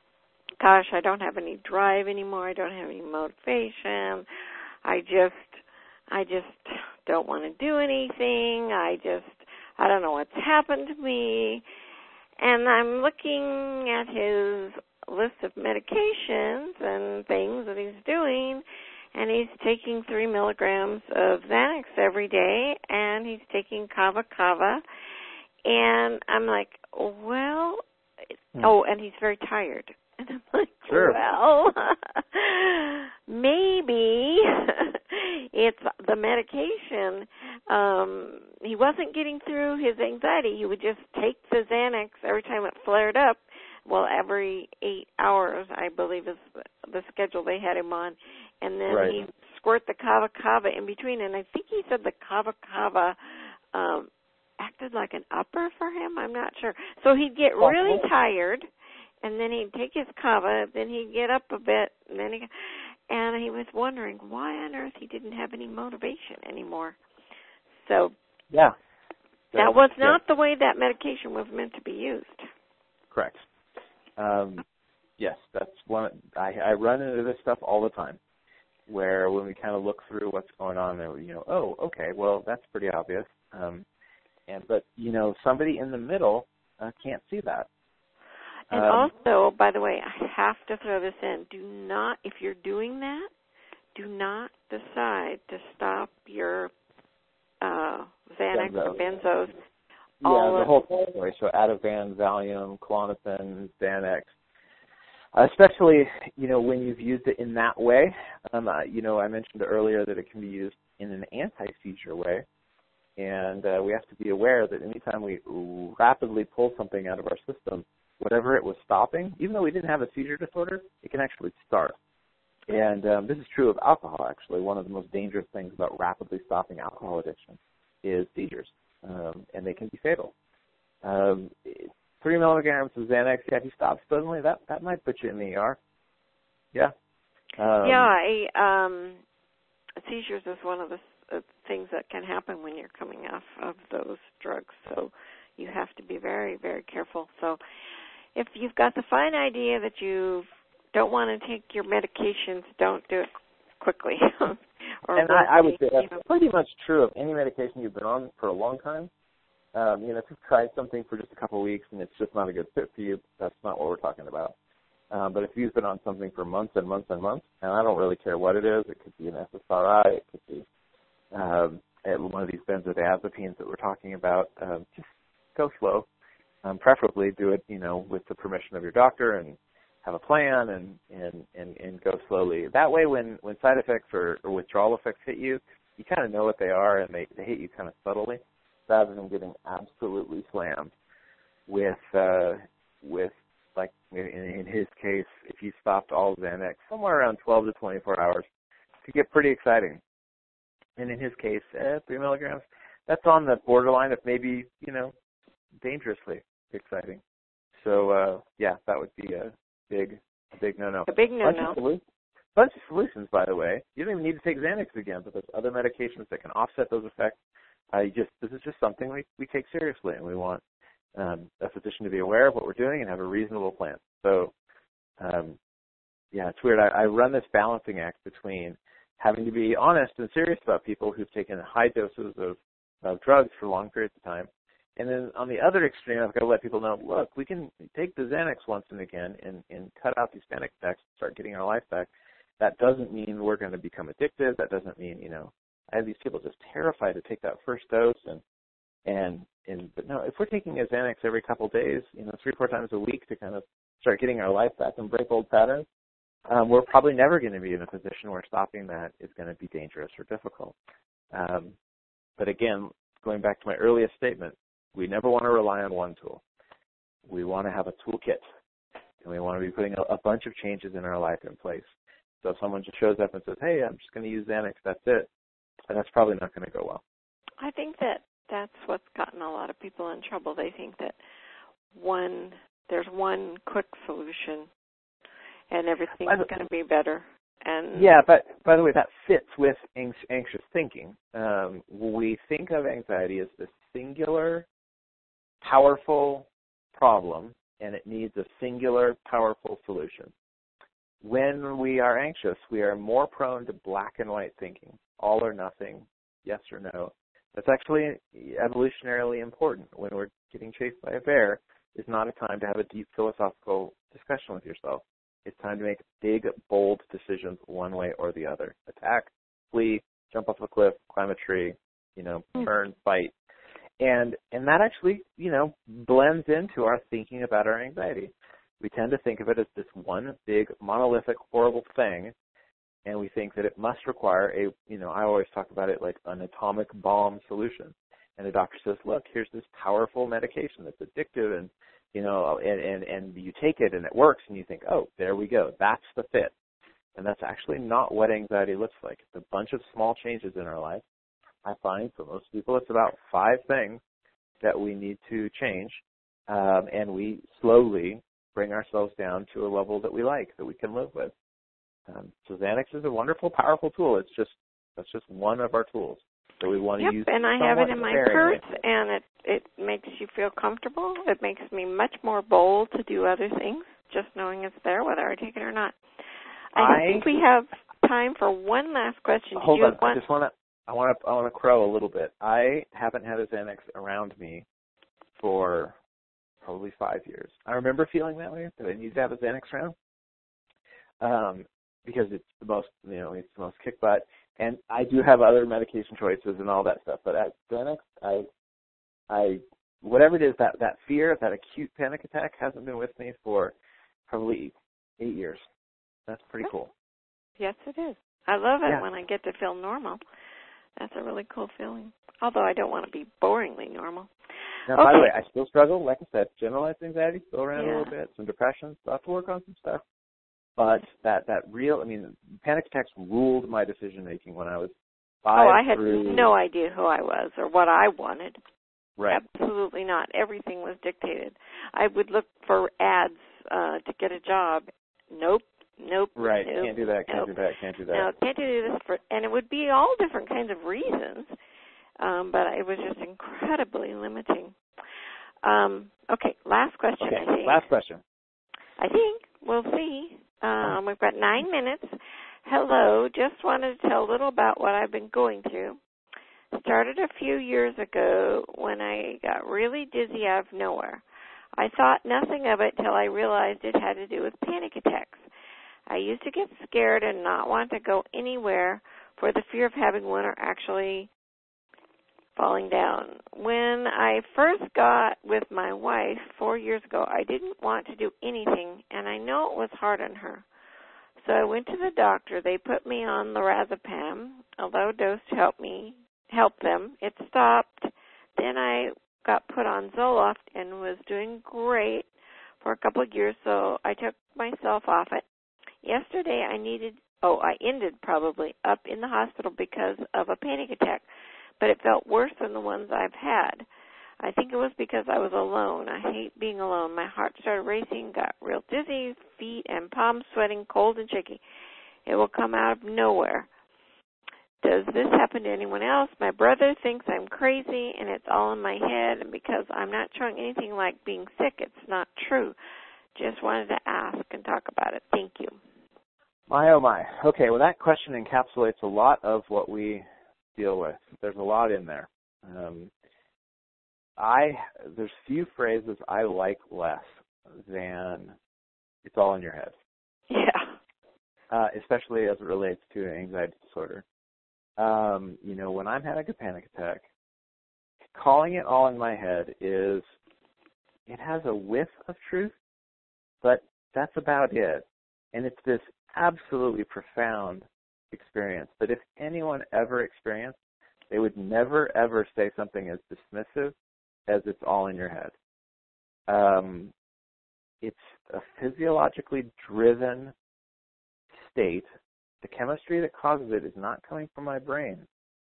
gosh, I don't have any drive anymore. I don't have any motivation. I just I just don't want to do anything. I just, I don't know what's happened to me. And I'm looking at his list of medications and things that he's doing, and he's taking three milligrams of Xanax every day, and he's taking Kava Kava. And I'm like, well, hmm. oh, and he's very tired. And I'm like, sure. well, maybe it's the medication. Um, he wasn't getting through his anxiety. He would just take the Xanax every time it flared up. Well, every eight hours, I believe, is the schedule they had him on. And then right. he squirt the Kava Kava in between. And I think he said the Kava Kava um, acted like an upper for him. I'm not sure. So he'd get really tired. And then he'd take his kava, then he'd get up a bit, and then he, and he was wondering why on earth he didn't have any motivation anymore. So yeah, that was not yeah. the way that medication was meant to be used. Correct. Um, yes, that's one. I, I run into this stuff all the time, where when we kind of look through what's going on, there, you know, oh, okay, well, that's pretty obvious. Um, and but you know, somebody in the middle uh, can't see that. And um, also, by the way, I have to throw this in. Do not, if you're doing that, do not decide to stop your uh, Xanax benzo. or benzos. Yeah, all the of, whole category. So Ativan, Valium, Klonopin, Xanax. Uh, especially, you know, when you've used it in that way. Um, uh, you know, I mentioned earlier that it can be used in an anti-seizure way. And uh, we have to be aware that anytime we rapidly pull something out of our system, whatever it was stopping, even though we didn't have a seizure disorder, it can actually start. And um, this is true of alcohol, actually. One of the most dangerous things about rapidly stopping alcohol addiction is seizures, um, and they can be fatal. Um, three milligrams of Xanax, yeah, if you stop suddenly, that, that might put you in the E R. Yeah. Um, yeah, I, um, seizures is one of the uh, things that can happen when you're coming off of those drugs, so you have to be very, very careful. So if you've got the fine idea that you don't want to take your medications, don't do it quickly. or and I, I would say that's you know, pretty much true of any medication you've been on for a long time. Um, you know, if you've tried something for just a couple of weeks and it's just not a good fit for you, that's not what we're talking about. Um, but if you've been on something for months and months and months, and I don't really care what it is, it could be an S S R I, it could be um, one of these benzodiazepines that we're talking about, um, just go slow. Um, preferably do it, you know, with the permission of your doctor and have a plan and, and, and, and go slowly. That way when, when side effects or, or withdrawal effects hit you, you kind of know what they are and they, they hit you kind of subtly rather than getting absolutely slammed with, uh, with like in, in his case, if he stopped all Xanax, somewhere around twelve to twenty-four hours, it could get pretty exciting. And in his case, eh, three milligrams, that's on the borderline of maybe, you know, dangerously exciting. So, uh, yeah, that would be a big, a big no-no. A big no-no. Bunch of, solu- bunch of solutions, by the way. You don't even need to take Xanax again, but there's other medications that can offset those effects. Uh, you just This is just something we, we take seriously, and we want um, a physician to be aware of what we're doing and have a reasonable plan. So, um, yeah, it's weird. I, I run this balancing act between having to be honest and serious about people who've taken high doses of, of drugs for long periods of time. And then on the other extreme, I've got to let people know, look, we can take the Xanax once and again and, and cut out these panic attacks and start getting our life back. That doesn't mean we're going to become addicted. That doesn't mean, you know, I have these people just terrified to take that first dose. And, and, and but no, if we're taking a Xanax every couple of days, you know, three, four times a week to kind of start getting our life back and break old patterns, um, we're probably never going to be in a position where stopping that is going to be dangerous or difficult. Um, but again, going back to my earliest statement, we never want to rely on one tool. We want to have a toolkit, and we want to be putting a, a bunch of changes in our life in place. So if someone just shows up and says, hey, I'm just going to use Xanax, that's it, and that's probably not going to go well. I think that that's what's gotten a lot of people in trouble. They think that one there's one quick solution, and everything's going to be better. And yeah, but by the way, that fits with anxious thinking. Um, we think of anxiety as this singular, powerful problem, and it needs a singular, powerful solution. When we are anxious, we are more prone to black and white thinking, all or nothing, yes or no. That's actually evolutionarily important. When we're getting chased by a bear, it's not a time to have a deep philosophical discussion with yourself. It's time to make big, bold decisions one way or the other. Attack, flee, jump off a cliff, climb a tree, you know, turn, fight. And and that actually, you know, blends into our thinking about our anxiety. We tend to think of it as this one big, monolithic, horrible thing, and we think that it must require a, you know, I always talk about it like an atomic bomb solution. And the doctor says, look, here's this powerful medication that's addictive, and, you know, and, and, and you take it and it works, and you think, oh, there we go, that's the fit. And that's actually not what anxiety looks like. It's a bunch of small changes in our life. I find for most people it's about five things that we need to change, um, and we slowly bring ourselves down to a level that we like, that we can live with. Um, so Xanax is a wonderful, powerful tool. It's just that's just one of our tools that we want to yep, use. Yep, and I have it in my purse, way. and it it makes you feel comfortable. It makes me much more bold to do other things. just knowing it's there, whether I take it or not. I, I think we have time for one last question. Did hold you on. want... I just want to. I want to. I want to crow a little bit. I haven't had a Xanax around me for probably five years. I remember feeling that way, that I need to have a Xanax around, um, because it's the most, you know, it's the most kick butt. And I do have other medication choices and all that stuff, but at Xanax, I, I, whatever it is, that that fear, that acute panic attack hasn't been with me for probably eight years. That's pretty cool. Yes, it is. I love it yeah. when I get to feel normal. That's a really cool feeling. Although I don't want to be boringly normal. Now, okay. by the way, I still struggle. Like I said, generalized anxiety, still around yeah. a little bit, some depression, still have to work on some stuff. But that, that real, I mean, panic attacks ruled my decision-making when I was five Oh, I had through... no idea who I was or what I wanted. Right. Absolutely not. Everything was dictated. I would look for ads uh, to get a job. Nope. Nope. Right. Nope, can't do that. Can't nope. do that. Can't do that. No, can't do this for, and it would be all different kinds of reasons, um, but it was just incredibly limiting. Um, okay, last question. Okay, I think. last question. I think we'll see. Um, we've got nine minutes. Hello. Just wanted to tell a little about what I've been going through. Started a few years ago when I got really dizzy out of nowhere. I thought nothing of it till I realized it had to do with panic attacks. I used to get scared and not want to go anywhere for the fear of having one or actually falling down. When I first got with my wife four years ago, I didn't want to do anything, and I know it was hard on her. So I went to the doctor. They put me on lorazepam, a low dose to help me, help them. It stopped. Then I got put on Zoloft and was doing great for a couple of years, so I took myself off it. Yesterday I needed, oh, I ended probably up in the hospital because of a panic attack, but it felt worse than the ones I've had. I think it was because I was alone. I hate being alone. My heart started racing, got real dizzy, feet and palms sweating, cold and shaky. It will come out of nowhere. Does this happen to anyone else? My brother thinks I'm crazy and it's all in my head, and because I'm not showing anything like being sick, it's not true. Just wanted to ask and talk about it. Thank you. My, oh, my. Okay, well, that question encapsulates a lot of what we deal with. There's a lot in there. Um, I There's few phrases I like less than it's all in your head. Yeah. Uh, especially as it relates to anxiety disorder. Um, you know, when I'm having a panic attack, calling it all in my head is, it has a whiff of truth, but that's about it. And it's this absolutely profound experience that if anyone ever experienced, they would never, ever say something as dismissive as it's all in your head. Um, it's a physiologically driven state. The chemistry that causes it is not coming from my brain.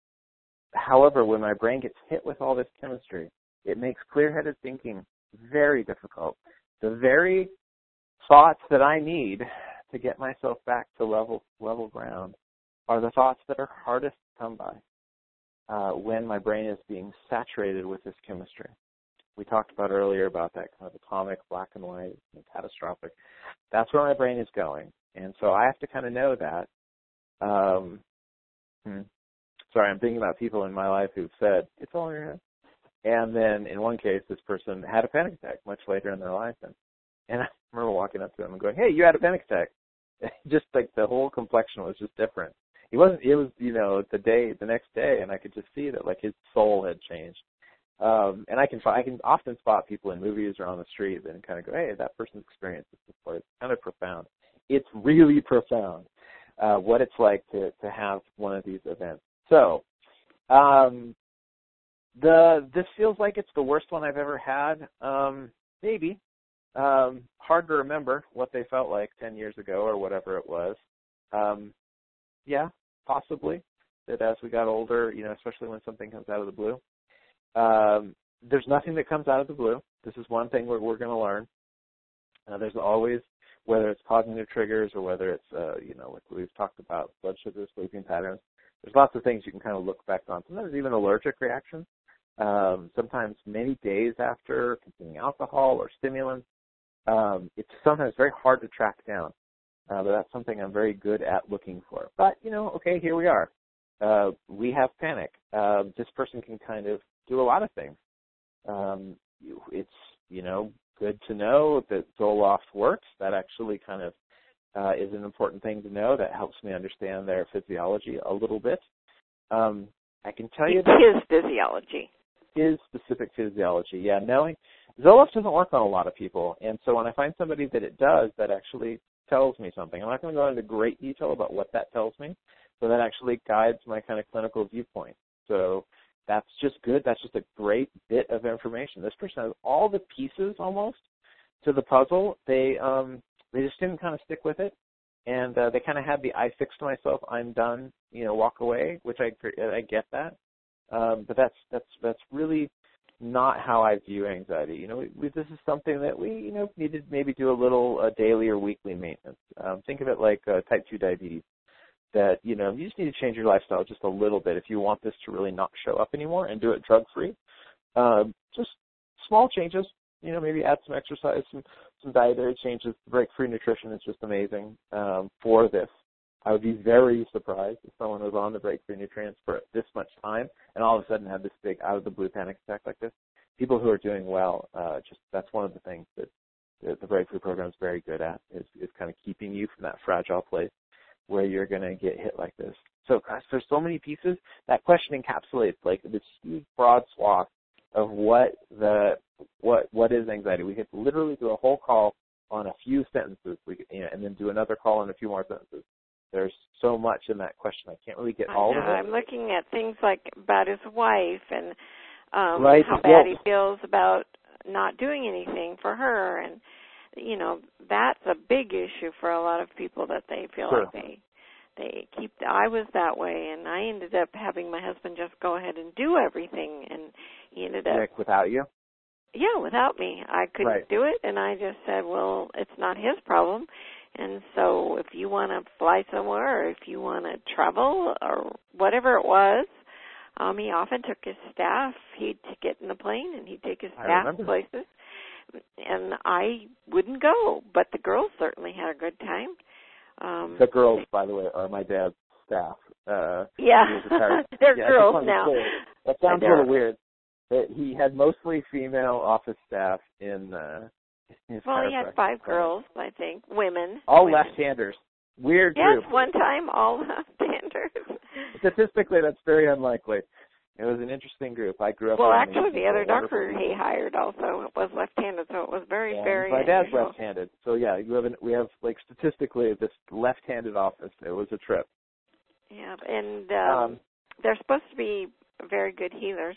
However, when my brain gets hit with all this chemistry, it makes clear-headed thinking very difficult. The very thoughts that I need to get myself back to level level ground are the thoughts that are hardest to come by uh, when my brain is being saturated with this chemistry. We talked about earlier about that kind of atomic, black and white, and catastrophic. That's where my brain is going. And so I have to kind of know that. Um, hmm. Sorry, I'm thinking about people in my life who've said, it's all in your head. And then in one case, this person had a panic attack much later in their life. And, and I remember walking up to him and going, hey, you had a panic attack. Just like the whole complexion was just different. He wasn't, it was, you know, the day, the next day, and I could just see that like his soul had changed. Um, and I can, I can often spot people in movies or on the street and kind of go, hey, that person's experience is before. It's kind of profound. It's really profound, uh, what it's like to, to have one of these events. So, um, the, this feels like it's the worst one I've ever had. Um, maybe. Um, hard to remember what they felt like ten years ago or whatever it was. Um, yeah, possibly. That as we got older, you know, especially when something comes out of the blue. Um, there's nothing that comes out of the blue. This is one thing we're, we're going to learn. Uh, there's always, whether it's cognitive triggers or whether it's, uh, you know, like we've talked about, blood sugar, sleeping patterns. There's lots of things you can kind of look back on. Sometimes even allergic reactions. Um, sometimes many days after consuming alcohol or stimulants. Um, it's sometimes very hard to track down, uh, but that's something I'm very good at looking for. But, you know, okay, here we are. Uh, we have panic. Uh, this person can kind of do a lot of things. Um, it's, you know, good to know that Zoloft works. That actually kind of uh, is an important thing to know. That helps me understand their physiology a little bit. Um, I can tell you that his physiology. His specific physiology, yeah. Knowing Zoloft doesn't work on a lot of people, and so when I find somebody that it does, that actually tells me something. I'm not going to go into great detail about what that tells me, but that actually guides my kind of clinical viewpoint. So that's just good. That's just a great bit of information. This person has all the pieces almost to the puzzle. They um, they just didn't kind of stick with it, and uh, they kind of had the I fixed myself, I'm done, you know, walk away, which I I get that. Um, but that's that's that's really not how I view anxiety. You know, we, we, this is something that we, you know, need to maybe do a little uh, daily or weekly maintenance. Um, think of it like uh, type two diabetes. That, you know, you just need to change your lifestyle just a little bit if you want this to really not show up anymore and do it drug-free. Um, just small changes. You know, maybe add some exercise, some some dietary changes. Break-free nutrition is just amazing um, for this. I would be very surprised if someone was on the break-free nutrients for this much time and all of a sudden had this big out-of-the-blue panic attack like this. People who are doing well, uh, just that's one of the things that the, the break-free program is very good at, is, is kind of keeping you from that fragile place where you're going to get hit like this. So, gosh, there's so many pieces. That question encapsulates like this huge, broad swath of what the what what is anxiety. We could literally do a whole call on a few sentences, we could, you know, and then do another call on a few more sentences. There's so much in that question. I can't really get all I know. of it. I'm looking at things like about his wife and um, right. how well, bad he feels about not doing anything for her, and you know that's a big issue for a lot of people that they feel sure. like they they keep. I was that way, and I ended up having my husband just go ahead and do everything, and he ended up Nick, without you. Yeah, without me, I couldn't right. do it, and I just said, well, it's not his problem. And so if you want to fly somewhere or if you want to travel or whatever it was, um, he often took his staff. He'd get in the plane and he'd take his staff places. And I wouldn't go, but the girls certainly had a good time. Um, the girls, by the way, are my dad's staff. Uh, yeah, they're yeah, girls now. That sounds a little weird. He had mostly female office staff in uh, his Well, he had five clinic. girls, I think, women. All women. left-handers. Weird yes, group. Yes, one time, all left-handers. Statistically, that's very unlikely. It was an interesting group. I grew up Well, with actually, the other doctor he hired also was left-handed, so it was very, and very my dad's unusual. left-handed. So, yeah, you have an, we have, like, statistically, this left-handed office. It was a trip. Yeah, and um, um, they're supposed to be very good healers.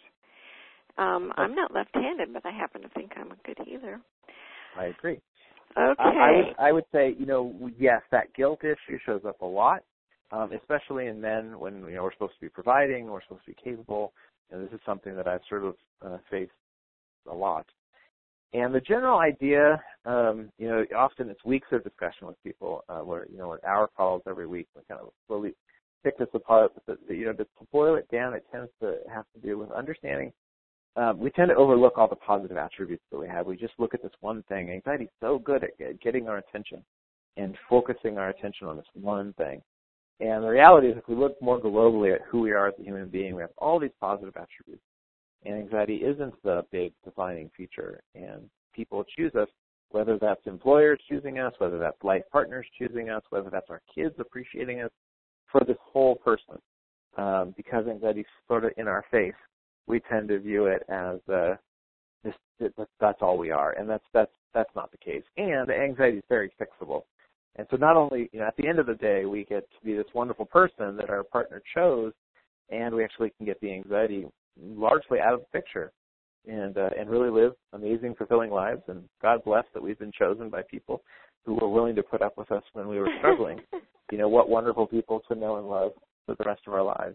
Um, I'm not left-handed, but I happen to think I'm a good healer. I agree. Okay. I, I would I would say, you know, yes, that guilt issue shows up a lot, um, especially in men when, you know, we're supposed to be providing, we're supposed to be capable, and this is something that I've sort of uh, faced a lot. And the general idea, um, you know, often it's weeks of discussion with people uh, where, you know, hour calls every week, we kind of slowly pick this apart. But, you know, to boil it down, it tends to have to do with understanding. Um, we tend to overlook all the positive attributes that we have. We just look at this one thing. Anxiety is so good at getting our attention and focusing our attention on this one thing. And the reality is if we look more globally at who we are as a human being, we have all these positive attributes. And anxiety isn't the big defining feature. And people choose us, whether that's employers choosing us, whether that's life partners choosing us, whether that's our kids appreciating us, for this whole person. Um, because anxiety is sort of in our face, we tend to view it as uh, this, this, that's all we are, and that's that's that's not the case. And anxiety is very fixable. And so not only, you know, at the end of the day, we get to be this wonderful person that our partner chose, and we actually can get the anxiety largely out of the picture, and uh, and really live amazing, fulfilling lives. And God bless that we've been chosen by people who were willing to put up with us when we were struggling. You know, what wonderful people to know and love for the rest of our lives.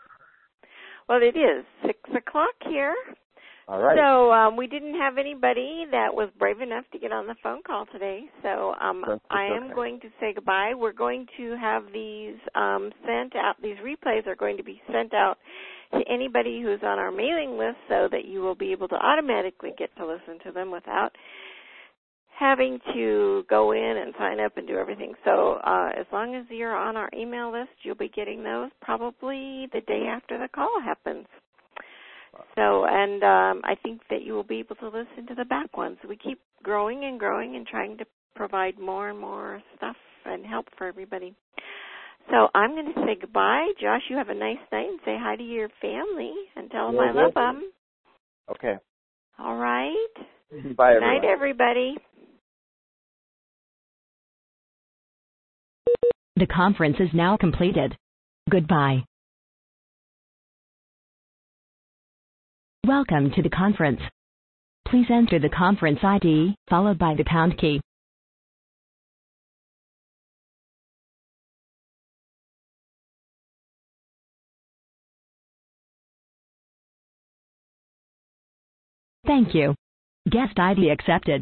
Well, it is six o'clock here. All right. So um, we didn't have anybody that was brave enough to get on the phone call today. So um, I am okay. going to say goodbye. We're going to have these um, sent out. These replays are going to be sent out to anybody who's on our mailing list so that you will be able to automatically get to listen to them without having to go in and sign up and do everything. So uh, as long as you're on our email list, you'll be getting those probably the day after the call happens. So, and um, I think that you will be able to listen to the back ones. We keep growing and growing and trying to provide more and more stuff and help for everybody. So I'm going to say goodbye. Josh, you have a nice night and say hi to your family and tell them Yeah, I love them. Okay. All right. Bye, Good everyone. night, everybody. The conference is now completed. Goodbye. Welcome to the conference. Please enter the conference I D, followed by the pound key. Thank you. Guest I D accepted.